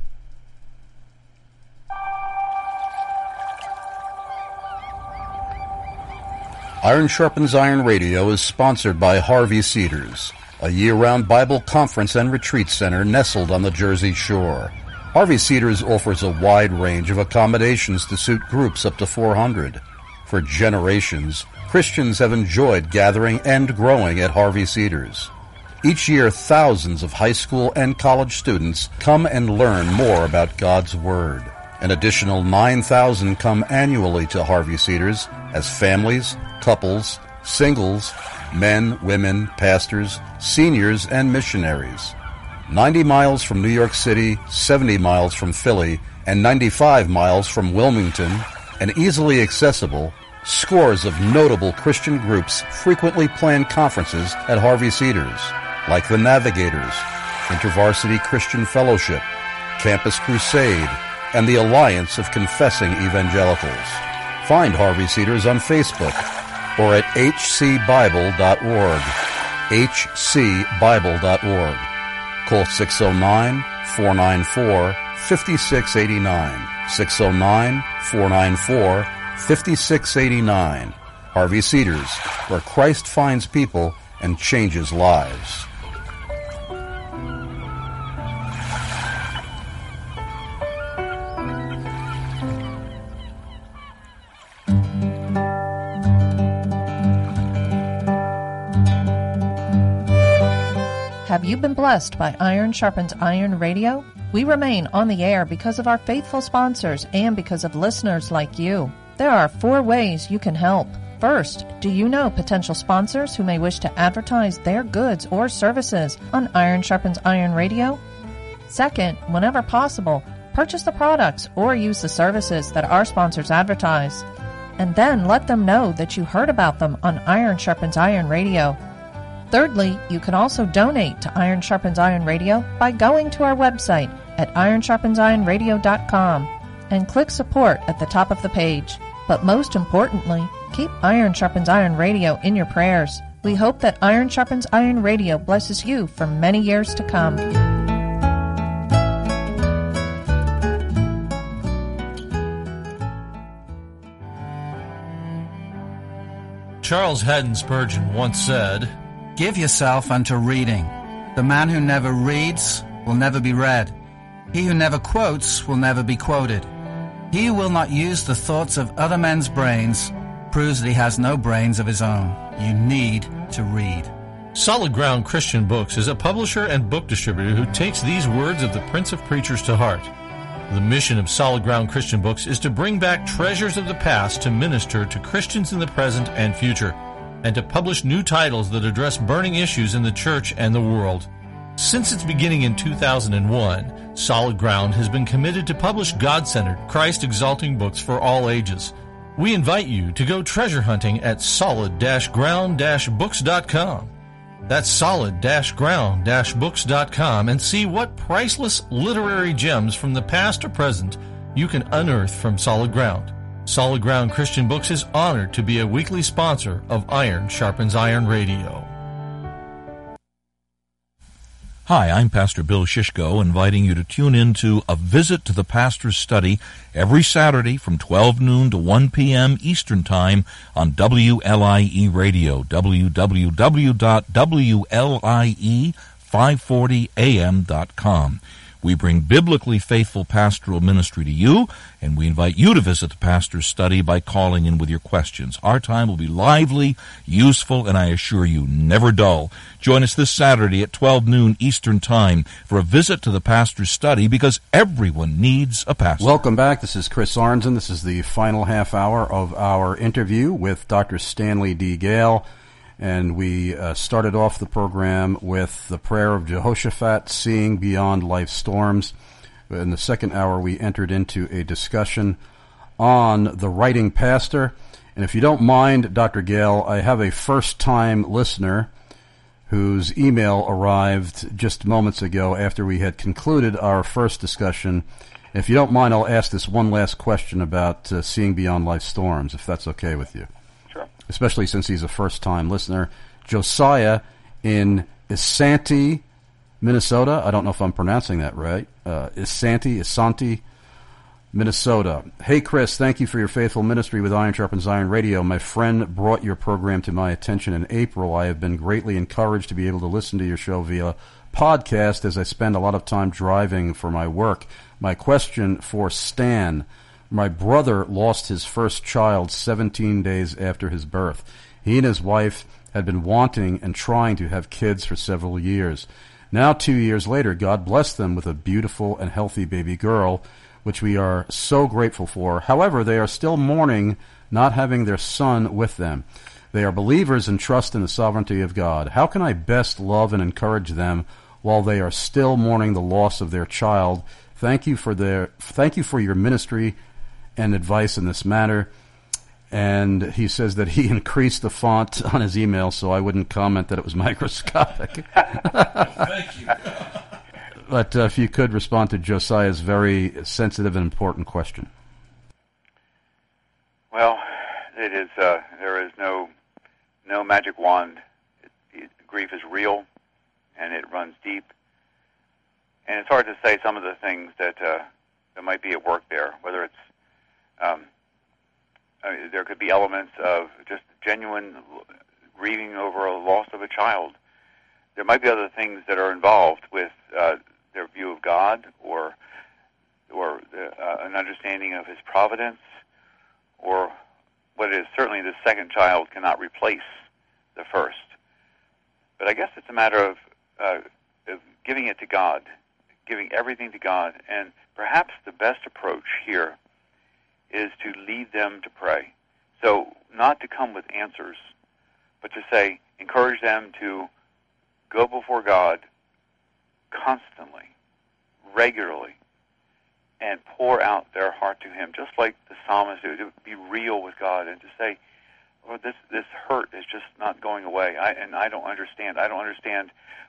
Iron Sharpens Iron Radio is sponsored by Harvey Cedars, a year-round Bible conference and retreat center nestled on the Jersey Shore. Harvey Cedars offers a wide range of accommodations to suit groups up to four hundred. For generations, Christians have enjoyed gathering and growing at Harvey Cedars. Each year, thousands of high school and college students come and learn more about God's Word. An additional nine thousand come annually to Harvey Cedars as families, couples, singles, men, women, pastors, seniors, and missionaries. ninety miles from New York City, seventy miles from Philly, and ninety-five miles from Wilmington, and easily accessible, scores of notable Christian groups frequently plan conferences at Harvey Cedars, like the Navigators, InterVarsity Christian Fellowship, Campus Crusade, and the Alliance of Confessing Evangelicals. Find Harvey Cedars on Facebook or at h c bible dot org, h c bible dot org. Call six oh nine, four nine four, five six eight nine, six oh nine, four nine four, five six eight nine. Harvey Cedars, where Christ finds people and changes lives. Have you been blessed by Iron Sharpens Iron Radio? We remain on the air because of our faithful sponsors and because of listeners like you. There are four ways you can help. First, do you know potential sponsors who may wish to advertise their goods or services on Iron Sharpens Iron Radio? Second, whenever possible, purchase the products or use the services that our sponsors advertise. And then let them know that you heard about them on Iron Sharpens Iron Radio. Thirdly, you can also donate to Iron Sharpens Iron Radio by going to our website at iron sharpens iron radio dot com and click support at the top of the page. But most importantly, keep Iron Sharpens Iron Radio in your prayers. We hope that Iron Sharpens Iron Radio blesses you for many years to come. Charles Haddon Spurgeon once said, "Give yourself unto reading. The man who never reads will never be read. He who never quotes will never be quoted. He who will not use the thoughts of other men's brains proves that he has no brains of his own. You need to read." Solid Ground Christian Books is a publisher and book distributor who takes these words of the Prince of Preachers to heart. The mission of Solid Ground Christian Books is to bring back treasures of the past to minister to Christians in the present and future, and to publish new titles that address burning issues in the church and the world. Since its beginning in two thousand one, Solid Ground has been committed to publish God-centered, Christ-exalting books for all ages. We invite you to go treasure hunting at solid ground books dot com. That's solid ground books dot com and see what priceless literary gems from the past or present you can unearth from Solid Ground. Solid Ground Christian Books is honored to be a weekly sponsor of Iron Sharpens Iron Radio. Hi, I'm Pastor Bill Shishko, inviting you to tune in to A Visit to the Pastor's Study every Saturday from twelve noon to one p.m. Eastern Time on W L I E Radio, w w w dot w l i e five forty a m dot com. We bring biblically faithful pastoral ministry to you, and we invite you to visit the Pastor's Study by calling in with your questions. Our time will be lively, useful, and I assure you, never dull. Join us this Saturday at twelve noon Eastern Time for a visit to the Pastor's Study, because everyone needs a pastor. Welcome back. This is Chris Arnzen. This is the final half hour of our interview with Doctor Stanley D. Gale. And we uh, started off the program with the prayer of Jehoshaphat, seeing beyond life's storms. In the second hour, we entered into a discussion on the writing pastor. And if you don't mind, Doctor Gale, I have a first-time listener whose email arrived just moments ago after we had concluded our first discussion. If you don't mind, I'll ask this one last question about uh, seeing beyond life's storms, if that's okay with you. Especially since he's a first-time listener. Josiah in Isanti, Minnesota. I don't know if I'm pronouncing that right. Uh, Isanti, Isanti, Minnesota. Hey, Chris, thank you for your faithful ministry with Iron Sharpens Iron Radio. My friend brought your program to my attention in April. I have been greatly encouraged to be able to listen to your show via podcast as I spend a lot of time driving for my work. My question for Stan: my brother lost his first child seventeen days after his birth. He and his wife had been wanting and trying to have kids for several years. Now, two years later, God blessed them with a beautiful and healthy baby girl, which we are so grateful for. However, they are still mourning not having their son with them. They are believers and trust in the sovereignty of God. How can I best love and encourage them while they are still mourning the loss of their child? Thank you for their, thank you for your ministry and advice in this matter. And he says that he increased the font on his email, so I wouldn't comment that it was microscopic. Thank you. But uh, if you could respond to Josiah's very sensitive and important question. Well, it is. Uh, there is no no magic wand. It, it, grief is real, and it runs deep. And it's hard to say some of the things that uh, that might be at work there, whether it's Um, I mean, there could be elements of just genuine grieving over a loss of a child. There might be other things that are involved with uh, their view of God, or or uh, an understanding of His providence, or what is certainly the second child cannot replace the first. But I guess it's a matter of uh, giving it to God, giving everything to God. And perhaps the best approach here is to lead them to pray. So not to come with answers, but to say, encourage them to go before God constantly, regularly, and pour out their heart to Him, just like the psalmist did, to be real with God and to say, "Oh, this this hurt is just not going away, I, and I don't understand. I don't understand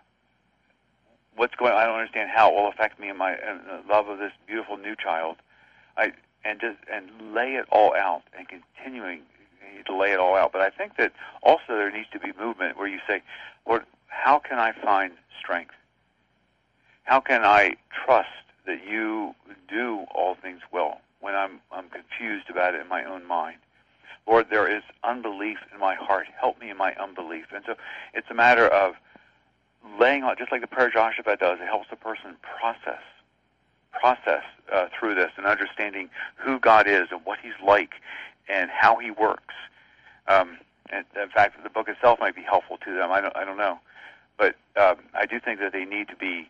what's going. I don't understand how it will affect me and my and the love of this beautiful new child." I and just and lay it all out and continuing to lay it all out. But I think that also there needs to be movement where you say, "Lord, how can I find strength? How can I trust that you do all things well when I'm I'm confused about it in my own mind? Lord, there is unbelief in my heart. Help me in my unbelief." And so it's a matter of laying on, just like the prayer Joshua does. It helps a person process, process uh, through this and understanding who God is and what He's like and how He works. Um, and in fact, the book itself might be helpful to them. I don't, I don't know. But um, I do think that they need to be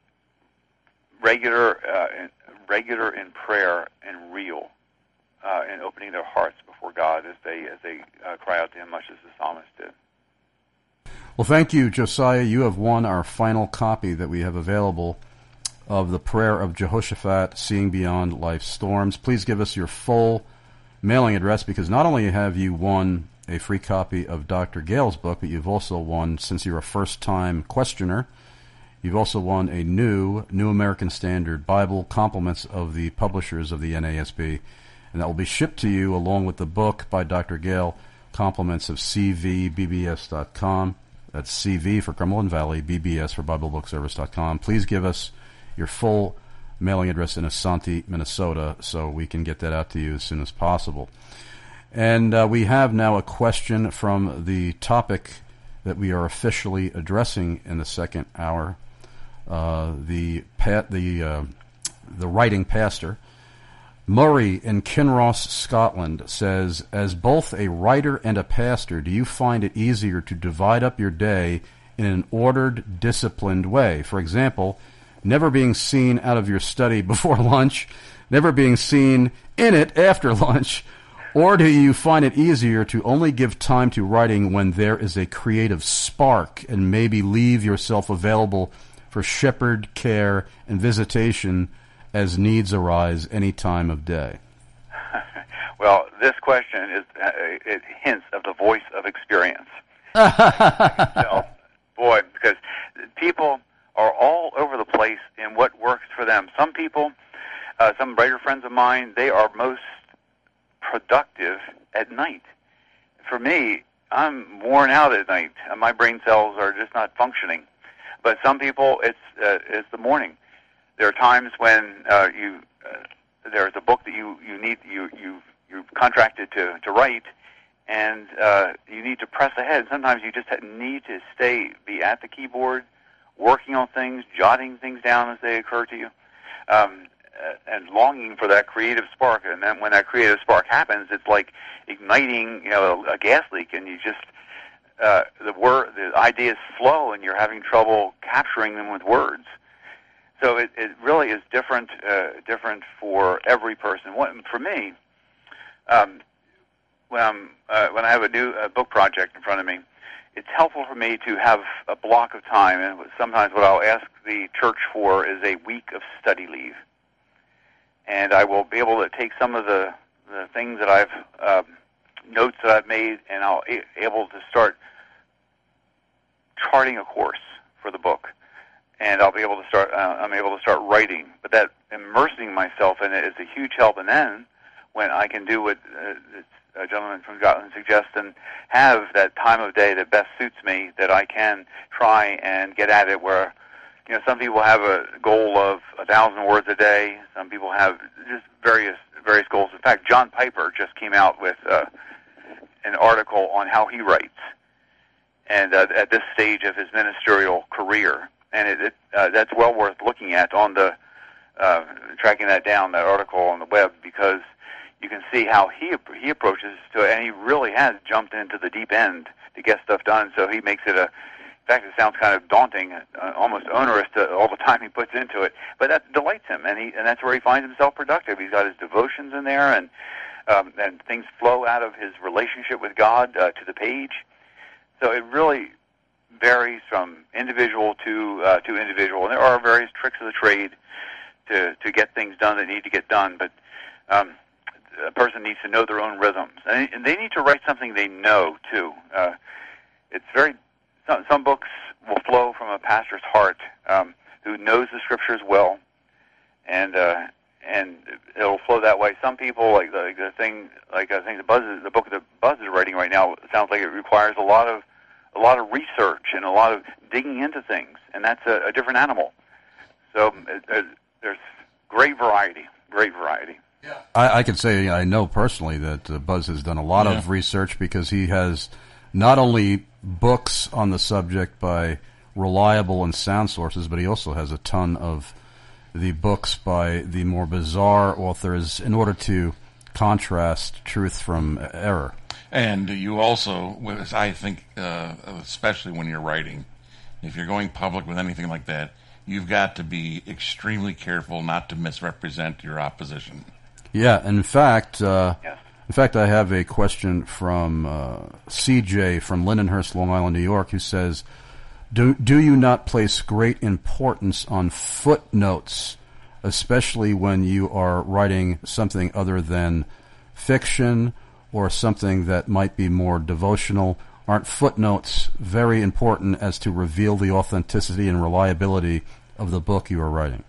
regular, uh, in, regular in prayer and real uh, in opening their hearts before God as they as they uh, cry out to Him, much as the psalmist did. Well, thank you, Josiah. You have won our final copy that we have available of the Prayer of Jehoshaphat, Seeing Beyond Life's Storms. Please give us your full mailing address, because not only have you won a free copy of Doctor Gale's book, but you've also won, since you're a first-time questioner, you've also won a new New American Standard Bible, compliments of the publishers of the N A S B, and that will be shipped to you along with the book by Doctor Gale, compliments of C V B B S dot com. That's C V for Cumberland Valley, B B S for Bible Book Service dot com. Please give us your full mailing address in Asante, Minnesota, so we can get that out to you as soon as possible. And uh, we have now a question from the topic that we are officially addressing in the second hour. Uh, the pat, the uh, the writing pastor, Murray in Kinross, Scotland, says, as both a writer and a pastor, do you find it easier to divide up your day in an ordered, disciplined way? For example, never being seen out of your study before lunch, never being seen in it after lunch, or do you find it easier to only give time to writing when there is a creative spark and maybe leave yourself available for shepherd care and visitation as needs arise any time of day? Well, this question is uh, it hints of the voice of experience. So, boy, because people are all over the place in what works for them. Some people, uh, some writer friends of mine, they are most productive at night. For me, I'm worn out at night. My brain cells are just not functioning. But some people, it's uh, it's the morning. There are times when uh, you uh, there's a book that you, you need you you you contracted to to write, and uh, you need to press ahead. Sometimes you just need to stay be at the keyboard, working on things, jotting things down as they occur to you, um, uh, and longing for that creative spark. And then when that creative spark happens, it's like igniting, you know, a, a gas leak, and you just uh, the word the ideas flow, and you're having trouble capturing them with words. So it, it really is different, uh, different for every person. What, for me, um, when I'm, uh, when I have a new uh, book project in front of me, it's helpful for me to have a block of time. And sometimes what I'll ask the church for is a week of study leave, and I will be able to take some of the, the things that I've um, notes that I've made, and I'll be able to start charting a course for the book. And I'll be able to start. Uh, I'm able to start writing, but that immersing myself in it is a huge help. And then, when I can do what uh, a gentleman from Scotland suggests, and have that time of day that best suits me, that I can try and get at it. Where, you know, some people have a goal of a thousand words a day. Some people have just various various goals. In fact, John Piper just came out with uh, an article on how he writes, and uh, at this stage of his ministerial career. And it, it, uh, that's well worth looking at on the, uh, tracking that down, that article on the web, because you can see how he he approaches to it, and he really has jumped into the deep end to get stuff done. So he makes it a fact, it sounds kind of daunting, uh, almost onerous to all the time he puts into it, but that delights him, and he and that's where he finds himself productive. He's got his devotions in there, and um, and things flow out of his relationship with God uh, to the page. So it really varies from individual to uh, to individual, and there are various tricks of the trade to to get things done that need to get done, but um, a person needs to know their own rhythms, and they need to write something they know too. Uh, it's very some, some books will flow from a pastor's heart um, who knows the scriptures well, and uh, and it'll flow that way. Some people, like the, like the thing, like I think the Buzz, is, the book that Buzz is writing right now, sounds like it requires a lot of a lot of research and a lot of digging into things, and that's a, a different animal. So it, it, there's great variety, great variety. Yeah. I, I can say I know personally that uh, Buzz has done a lot yeah. of research, because he has not only books on the subject by reliable and sound sources, but he also has a ton of the books by the more bizarre authors in order to contrast truth from error. And you also, I think, uh, especially when you're writing, if you're going public with anything like that, you've got to be extremely careful not to misrepresent your opposition. Yeah, in fact, uh, yes. in fact, I have a question from uh, C J from Lindenhurst, Long Island, New York, who says, "Do do you not place great importance on footnotes, especially when you are writing something other than fiction or something that might be more devotional? Aren't footnotes very important as to reveal the authenticity and reliability of the book you are writing?"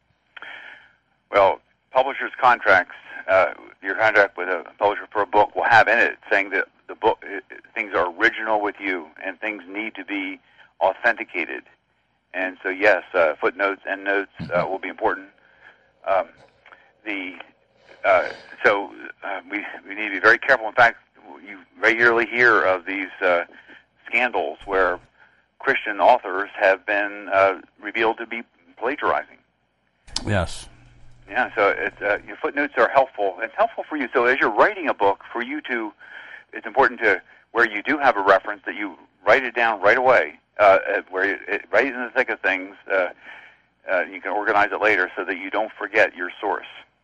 Well, publishers' contracts, uh, your contract with a publisher for a book will have in it saying that the book, things are original with you and things need to be authenticated. And so, yes, uh, footnotes and notes uh, will be important. Um, the uh, so uh, we we need to be very careful. In fact, you regularly hear of these uh, scandals where Christian authors have been uh, revealed to be plagiarizing. Yes. Yeah, so it's, uh, your footnotes are helpful. It's helpful for you. So as you're writing a book, for you to, it's important to, where you do have a reference, that you write it down right away, uh, where it, it, right in the thick of things. Uh, uh, you can organize it later so that you don't forget your source.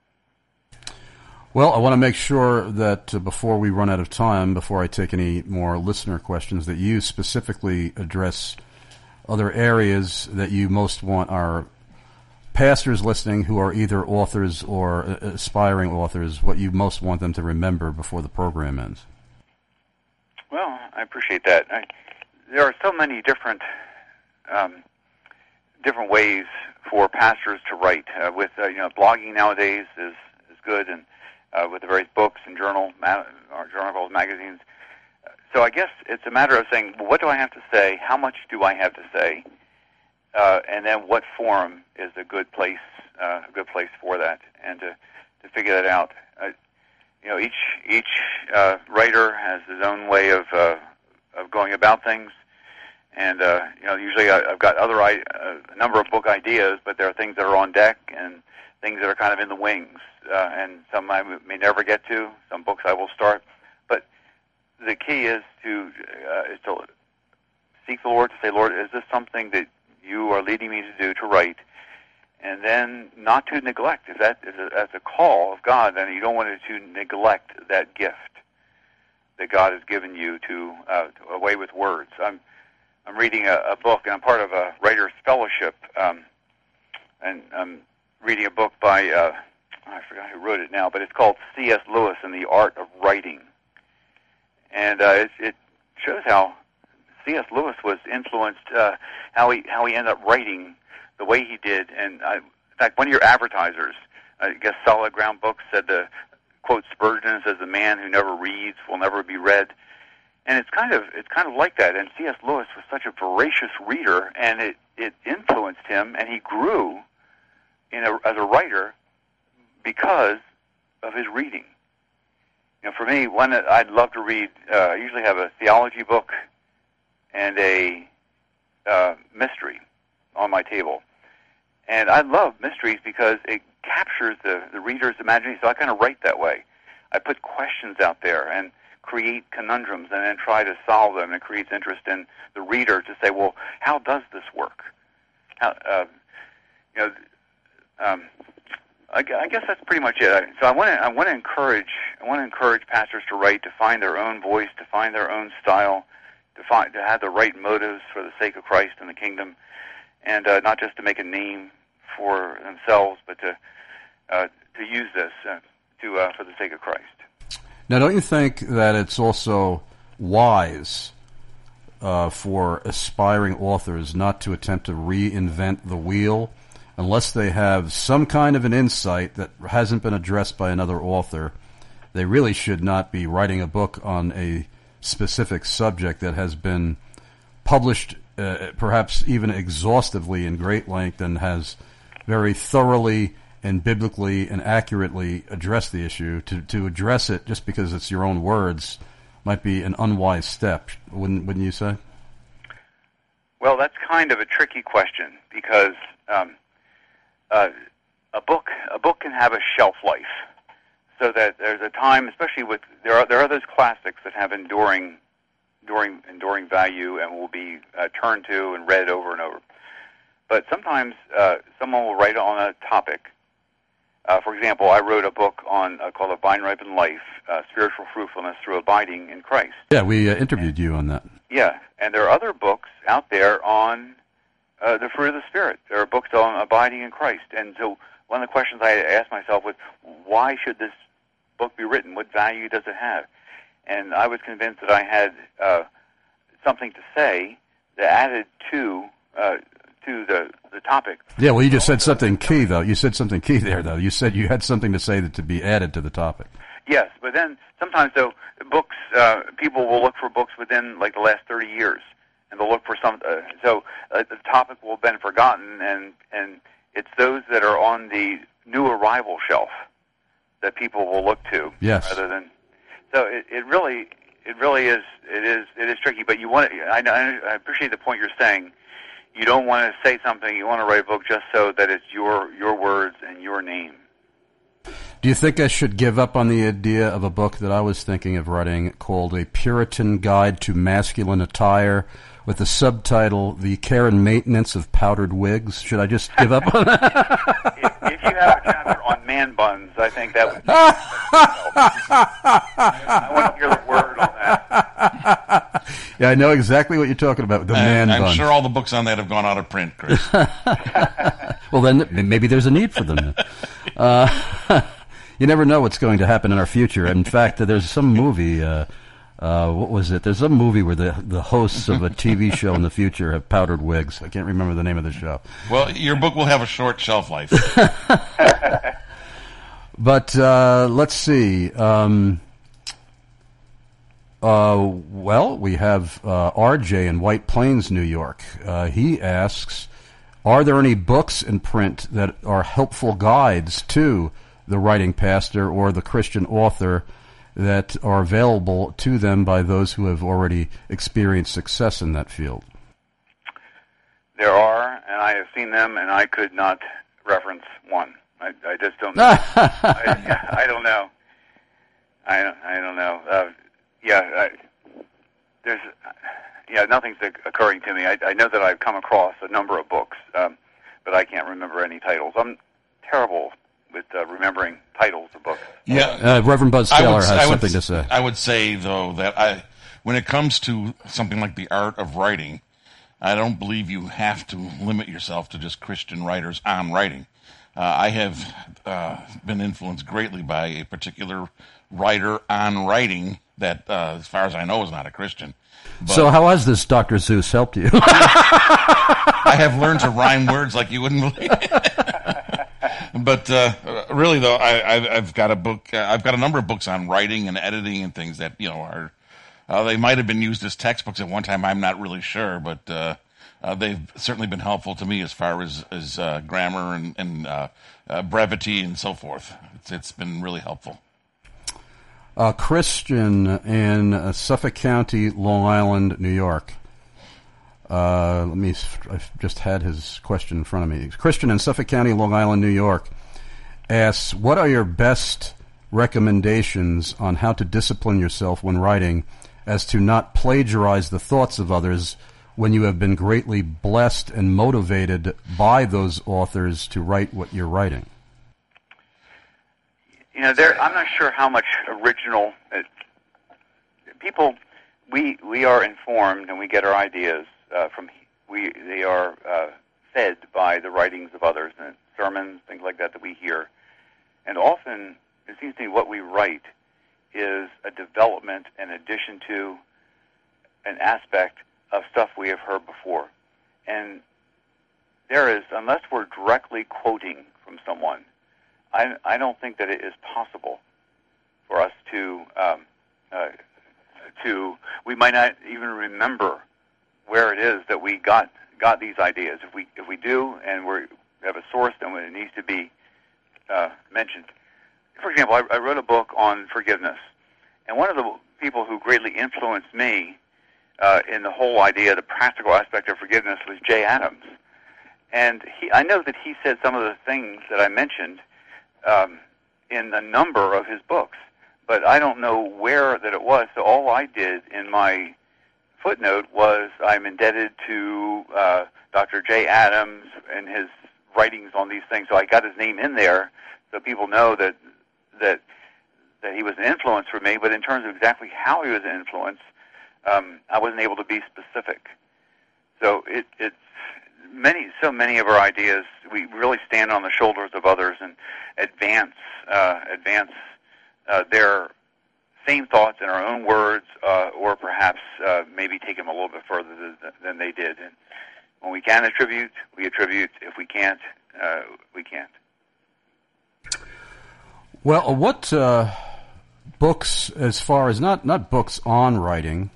Well, I want to make sure that uh, before we run out of time, before I take any more listener questions, that you specifically address other areas that you most want our pastors listening who are either authors or aspiring authors, what you most want them to remember before the program ends. Well, I appreciate that. I, there are so many different um, different ways for pastors to write. Uh, with uh, you know, blogging nowadays is is good, and uh, with the various books and journal ma- or journals, magazines. So I guess it's a matter of saying, well, what do I have to say? How much do I have to say? Uh, and then what form is a good place, uh, a good place for that, and to, to figure that out. Uh, you know, each each uh, writer has his own way of uh, of going about things, and uh, you know, usually I, I've got other I, uh, a number of book ideas, but there are things that are on deck and things that are kind of in the wings, uh, and some I may never get to. Some books I will start, but the key is to uh, is to seek the Lord, to say, Lord, is this something that you are leading me to do, to write, and then not to neglect. If that is a, that's a call of God, then you don't want to neglect that gift that God has given you to, uh, to away with words. I'm I'm reading a, a book, and I'm part of a writers' fellowship, um, and I'm reading a book by uh, I forgot who wrote it now, but it's called C S Lewis and the Art of Writing, and uh, it, it shows how C S Lewis was influenced, uh, how he how he ended up writing the way he did. And I, in fact, one of your advertisers, I guess Solid Ground Books, said the quote Spurgeon says, "The man who never reads will never be read." And it's kind of it's kind of like that. And C S Lewis was such a voracious reader, and it, it influenced him, and he grew in a, as a writer because of his reading. You know, for me, one that I'd love to read, uh, I usually have a theology book and a uh, mystery on my table. And I love mysteries because it captures the, the reader's imagination. So I kind of write that way. I put questions out there, and create conundrums and then try to solve them. It creates interest in the reader to say, well, how does this work? How, uh, you know, um, I, I guess that's pretty much it. So I want to I want to encourage I want to encourage pastors to write, to find their own voice, to find their own style, to find to have the right motives for the sake of Christ and the kingdom, and uh, not just to make a name for themselves, but to uh, to use this uh, to uh, for the sake of Christ. Now, don't you think that it's also wise uh, for aspiring authors not to attempt to reinvent the wheel unless they have some kind of an insight that hasn't been addressed by another author? They really should not be writing a book on a specific subject that has been published uh, perhaps even exhaustively in great length and has very thoroughly and biblically and accurately address the issue. To to address it just because it's your own words might be an unwise step, wouldn't wouldn't you say? Well, that's kind of a tricky question because um, uh, a book a book can have a shelf life, so that there's a time, especially with there are there are those classics that have enduring enduring enduring value and will be uh, turned to and read over and over. But sometimes uh, someone will write on a topic. Uh, for example, I wrote a book on uh, called A Vine Ripened Life, uh, Spiritual Fruitfulness Through Abiding in Christ. Yeah, we uh, interviewed you on that. Yeah, and there are other books out there on uh, the fruit of the Spirit. There are books on abiding in Christ. And so one of the questions I asked myself was, why should this book be written? What value does it have? And I was convinced that I had uh, something to say that added to uh, to the, the topic. Yeah, well, you just said something key, though. You said something key there, though. You said you had something to say that to be added to the topic. Yes, but then sometimes, though, books, uh, people will look for books within, like, the last thirty years, and they'll look for some, uh, so uh, the topic will have been forgotten, and, and it's those that are on the new arrival shelf that people will look to. Yes. Rather than, so it, it really, it really is, it is, it is tricky, but you want to, I, I appreciate the point you're saying. You don't want to say something, you want to write a book just so that it's your your words and your name. Do you think I should give up on the idea of a book that I was thinking of writing called A Puritan Guide to Masculine Attire with the subtitle, The Care and Maintenance of Powdered Wigs? Should I just give up on that? if, if you have a chapter on man buns, I think that would be I want to hear the word on that. Yeah, I know exactly what you're talking about, the man I'm bun. sure all the books on that have gone out of print, Chris. Well, then maybe there's a need for them. Uh, you never know what's going to happen in our future. In fact, there's some movie, uh, uh, what was it? There's some movie where the, the hosts of a T V show in the future have powdered wigs. I can't remember the name of the show. Well, your book will have a short shelf life. But uh, let's see. Um, uh, well, we have uh, R J in White Plains, New York. Uh, he asks, are there any books in print that are helpful guides to the writing pastor or the Christian author that are available to them by those who have already experienced success in that field? There are, and I have seen them, and I could not reference one. I, I just don't know. I, I don't know. I don't, I don't know. Uh, yeah, I, there's yeah, nothing's occurring to me. I, I know that I've come across a number of books, um, but I can't remember any titles. I'm terrible with uh, remembering titles of books. Yeah, uh, Reverend Buzz Taylor has I would, something to say. I would say, though, that I, when it comes to something like the art of writing, I don't believe you have to limit yourself to just Christian writers on writing. Uh, I have uh, been influenced greatly by a particular writer on writing that, uh, as far as I know, is not a Christian. But So how has this Doctor Zeus helped you? I have learned to rhyme words like you wouldn't believe. But uh, really, though, I, I've, I've got a book. Uh, I've got a number of books on writing and editing and things that you know are. Uh, they might have been used as textbooks at one time. I'm not really sure, but uh, uh, they've certainly been helpful to me as far as as uh, grammar and, and uh, uh, brevity and so forth. It's, it's been really helpful. A Christian in uh, Suffolk County, Long Island, New York. Uh, let me. I've just had his question in front of me. Christian in Suffolk County, Long Island, New York, asks, "What are your best recommendations on how to discipline yourself when writing as to not plagiarize the thoughts of others when you have been greatly blessed and motivated by those authors to write what you're writing? You know, there. I'm not sure how much original uh, people. We we are informed and we get our ideas uh, from. We they are uh, fed by the writings of others and sermons, things like that that we hear, and often it seems to me what we write is a development and addition to an aspect of stuff we have heard before. And there is, unless we're directly quoting from someone, I, I don't think that it is possible for us to, um, uh, to, we might not even remember where it is that we got got these ideas. If we if we do, and we have a source, then it needs to be uh, mentioned. For example, I, I wrote a book on forgiveness, and one of the people who greatly influenced me uh, in the whole idea, the practical aspect of forgiveness, was Jay Adams. And he, I know that he said some of the things that I mentioned um, in a number of his books, but I don't know where that it was. So all I did in my footnote was I'm indebted to uh, Doctor Jay Adams and his writings on these things. So I got his name in there so people know that that that he was an influence for me. But in terms of exactly how he was an influence, um, I wasn't able to be specific. So it, it's many, so many of our ideas, we really stand on the shoulders of others and advance uh, advance uh, their same thoughts in our own words, uh, or perhaps uh, maybe take them a little bit further than, than they did. And when we can attribute, we attribute. If we can't, uh, we can't. Well, what uh, books, as far as not, not books on writing,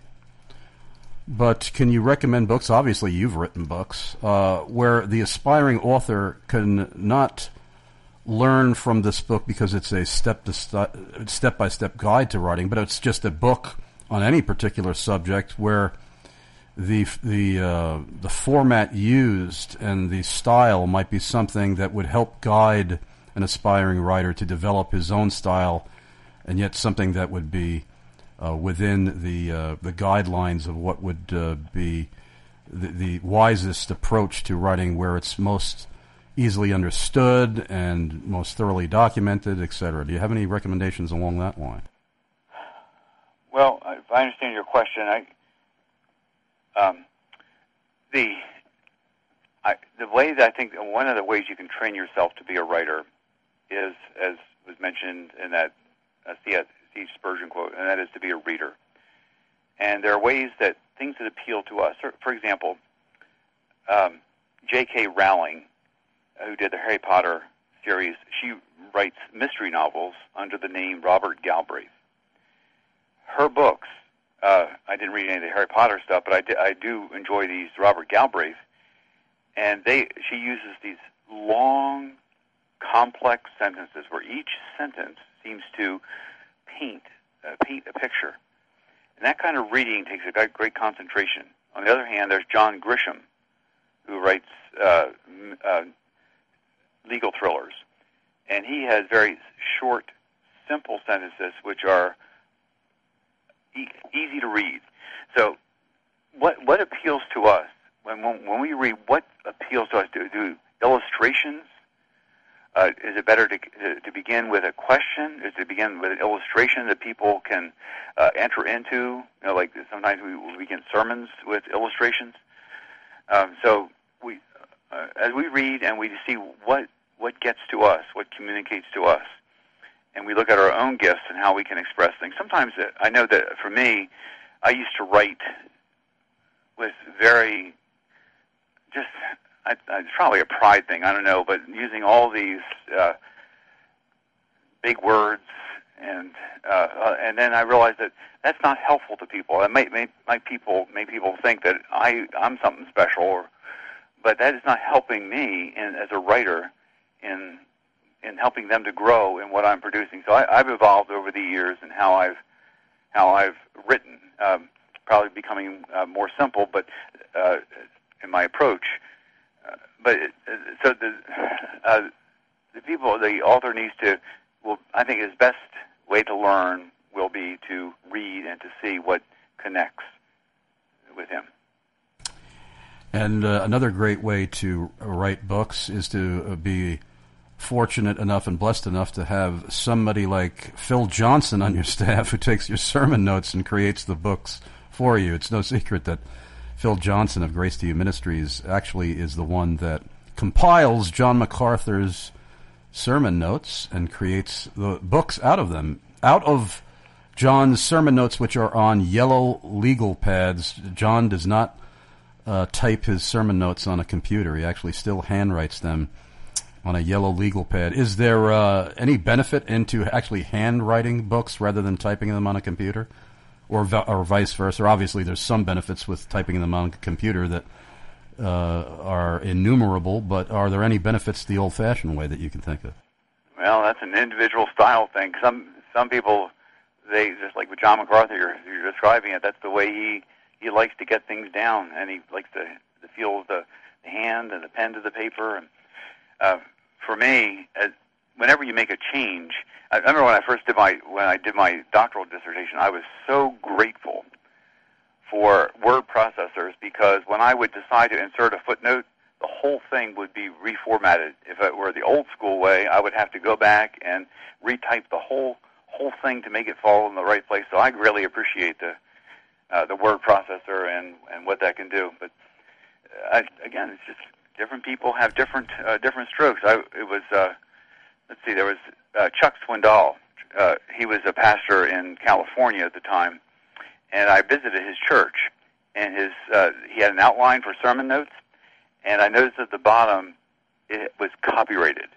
but can you recommend books? Obviously, you've written books uh, where the aspiring author can not learn from this book because it's a step to st- step-by-step guide to writing, but it's just a book on any particular subject where the the uh, the format used and the style might be something that would help guide an aspiring writer to develop his own style, and yet something that would be uh, within the uh, the guidelines of what would uh, be the, the wisest approach to writing, where it's most easily understood and most thoroughly documented, et cetera. Do you have any recommendations along that line? Well, if I understand your question, I um, the I, the way that I think one of the ways you can train yourself to be a writer is, as was mentioned in that uh, C S Spurgeon quote, and that is to be a reader. And there are ways that things that appeal to us. For example, um, J K Rowling, who did the Harry Potter series, she writes mystery novels under the name Robert Galbraith. Her books, uh, I didn't read any of the Harry Potter stuff, but I, di- I do enjoy these Robert Galbraith, and they she uses these long, complex sentences where each sentence seems to paint uh, paint a picture. And that kind of reading takes a great concentration. On the other hand, there's John Grisham, who writes uh, uh, legal thrillers, and he has very short, simple sentences which are e- easy to read. So, what what appeals to us when when, when we read? What appeals to us? Do, do illustrations? Uh, is it better to, to to begin with a question? Is it to begin with an illustration that people can uh, enter into? You know, like sometimes we, we begin sermons with illustrations. Um, so we, uh, as we read and we see what what gets to us, what communicates to us, and we look at our own gifts and how we can express things. Sometimes it, I know that for me, I used to write with very just. I, it's probably a pride thing, I don't know, but using all these uh, big words, and uh, uh, and then I realized that that's not helpful to people. It may, may, may people may people think that I I'm something special, or, but that is not helping me in, as a writer in in helping them to grow in what I'm producing. So I, I've evolved over the years in how I've how I've written, um, probably becoming uh, more simple, but uh, in my approach. But uh, so the uh, the people, the author needs to will, I think his best way to learn will be to read and to see what connects with him. And uh, another great way to write books is to be fortunate enough and blessed enough to have somebody like Phil Johnson on your staff who takes your sermon notes and creates the books for you. It's no secret that Phil Johnson of Grace to You Ministries actually is the one that compiles John MacArthur's sermon notes and creates the books out of them. Out of John's sermon notes, which are on yellow legal pads, John does not Uh, type his sermon notes on a computer. He actually still handwrites them on a yellow legal pad. Is there uh, any benefit into actually handwriting books rather than typing them on a computer, or or vice versa? Obviously, there's some benefits with typing them on a computer that uh, are innumerable, but are there any benefits the old-fashioned way that you can think of? Well, that's an individual style thing. Some some people, they just like with John MacArthur, you're, you're describing it. That's the way he. He likes to get things down, and he likes to the feel of the, the hand and the pen to the paper. And uh, for me, as, whenever you make a change, I remember when I first did my when I did my doctoral dissertation, I was so grateful for word processors because when I would decide to insert a footnote, the whole thing would be reformatted. If it were the old school way, I would have to go back and retype the whole whole thing to make it fall in the right place. So I really appreciate the. Uh, the word processor and, and what that can do, but uh, I, again, it's just different people have different uh, different strokes. I it was uh, let's see, there was uh, Chuck Swindoll. Uh, he was a pastor in California at the time, and I visited his church. And his uh, he had an outline for sermon notes, and I noticed at the bottom it was copyrighted.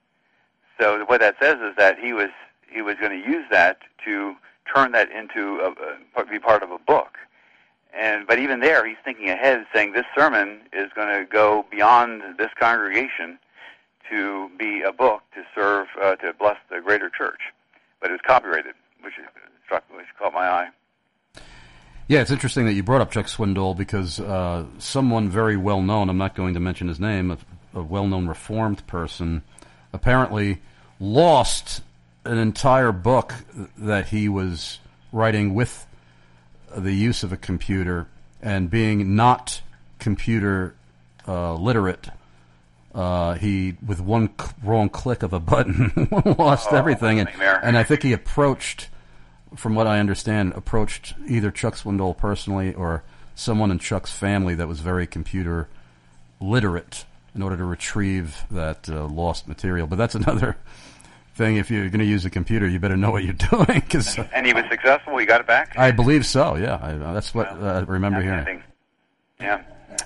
So what that says is that he was he was going to use that to turn that into a, a, be part of a book. And but even there, he's thinking ahead, saying this sermon is going to go beyond this congregation to be a book to serve, uh, to bless the greater church. But it was copyrighted, which struck, which caught my eye. Yeah, it's interesting that you brought up Chuck Swindoll because uh, someone very well known, I'm not going to mention his name, a, a well-known Reformed person, apparently lost an entire book that he was writing with the use of a computer, and being not computer uh, literate, uh, he, with one c- wrong click of a button, lost oh, everything. And, nightmare. and I think he approached, from what I understand, approached either Chuck Swindoll personally or someone in Chuck's family that was very computer literate in order to retrieve that uh, lost material. But that's another thing. If you're going to use a computer, you better know what you're doing. Cause, and he was successful? He got it back? I believe so, yeah. I, that's what uh, I remember hearing. Yeah.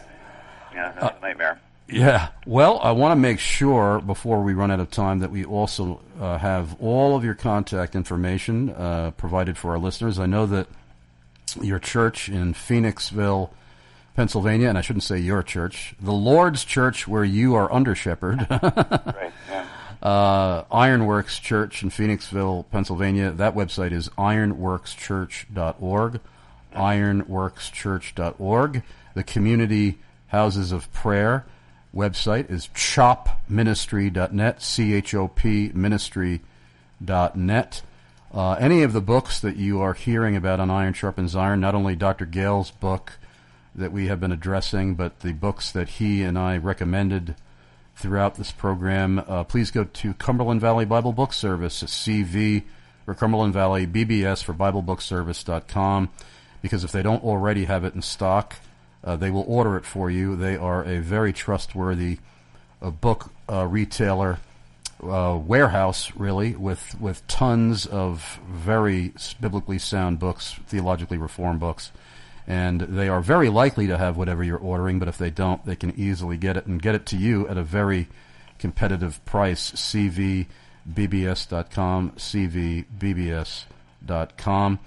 Yeah, that's uh, a nightmare. Yeah. Well, I want to make sure, before we run out of time, that we also uh, have all of your contact information uh, provided for our listeners. I know that your church in Phoenixville, Pennsylvania, and I shouldn't say your church, the Lord's Church, where you are under shepherd. Right, yeah. Uh, Ironworks Church in Phoenixville, Pennsylvania. That website is ironworks church dot org. ironworks church dot org. The Community Houses of Prayer website is chop ministry dot net, C H O P ministry dot net. Uh, any of the books that you are hearing about on Iron Sharpens Iron, not only Doctor Gale's book that we have been addressing, but the books that he and I recommended throughout this program, uh, please go to Cumberland Valley Bible Book Service, C V, or Cumberland Valley B B S for bible book service dot com, because if they don't already have it in stock, uh, they will order it for you. They are a very trustworthy uh, book uh, retailer, uh, warehouse, really, with, with tons of very biblically sound books, theologically reformed books. And they are very likely to have whatever you're ordering, but if they don't, they can easily get it and get it to you at a very competitive price. C V B B S dot com, C V B B S dot com.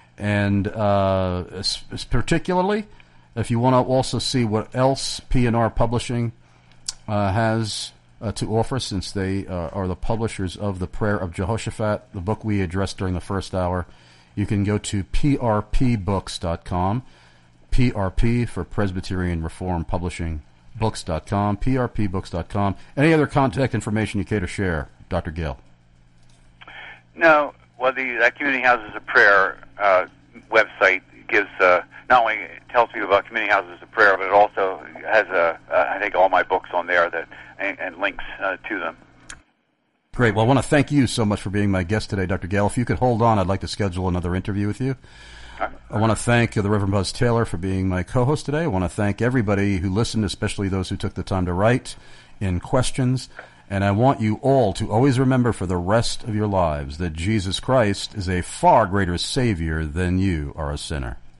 And uh, particularly, if you want to also see what else P and R Publishing uh, has uh, to offer, since they uh, are the publishers of The Prayer of Jehoshaphat, the book we addressed during the first hour, you can go to P R P books dot com, P R P for Presbyterian Reformed Publishing books dot com, P R P books dot com. Any other contact information you care to share, Doctor Gale? No, well, the that Community Houses of Prayer uh, website gives uh, not only tells people about Community Houses of Prayer, but it also has uh, uh, I think all my books on there that and, and links uh, to them. Great. Well, I want to thank you so much for being my guest today, Doctor Gale. If you could hold on, I'd like to schedule another interview with you. I want to thank the Reverend Buzz Taylor for being my co-host today. I want to thank everybody who listened, especially those who took the time to write in questions. And I want you all to always remember for the rest of your lives that Jesus Christ is a far greater Savior than you are a sinner.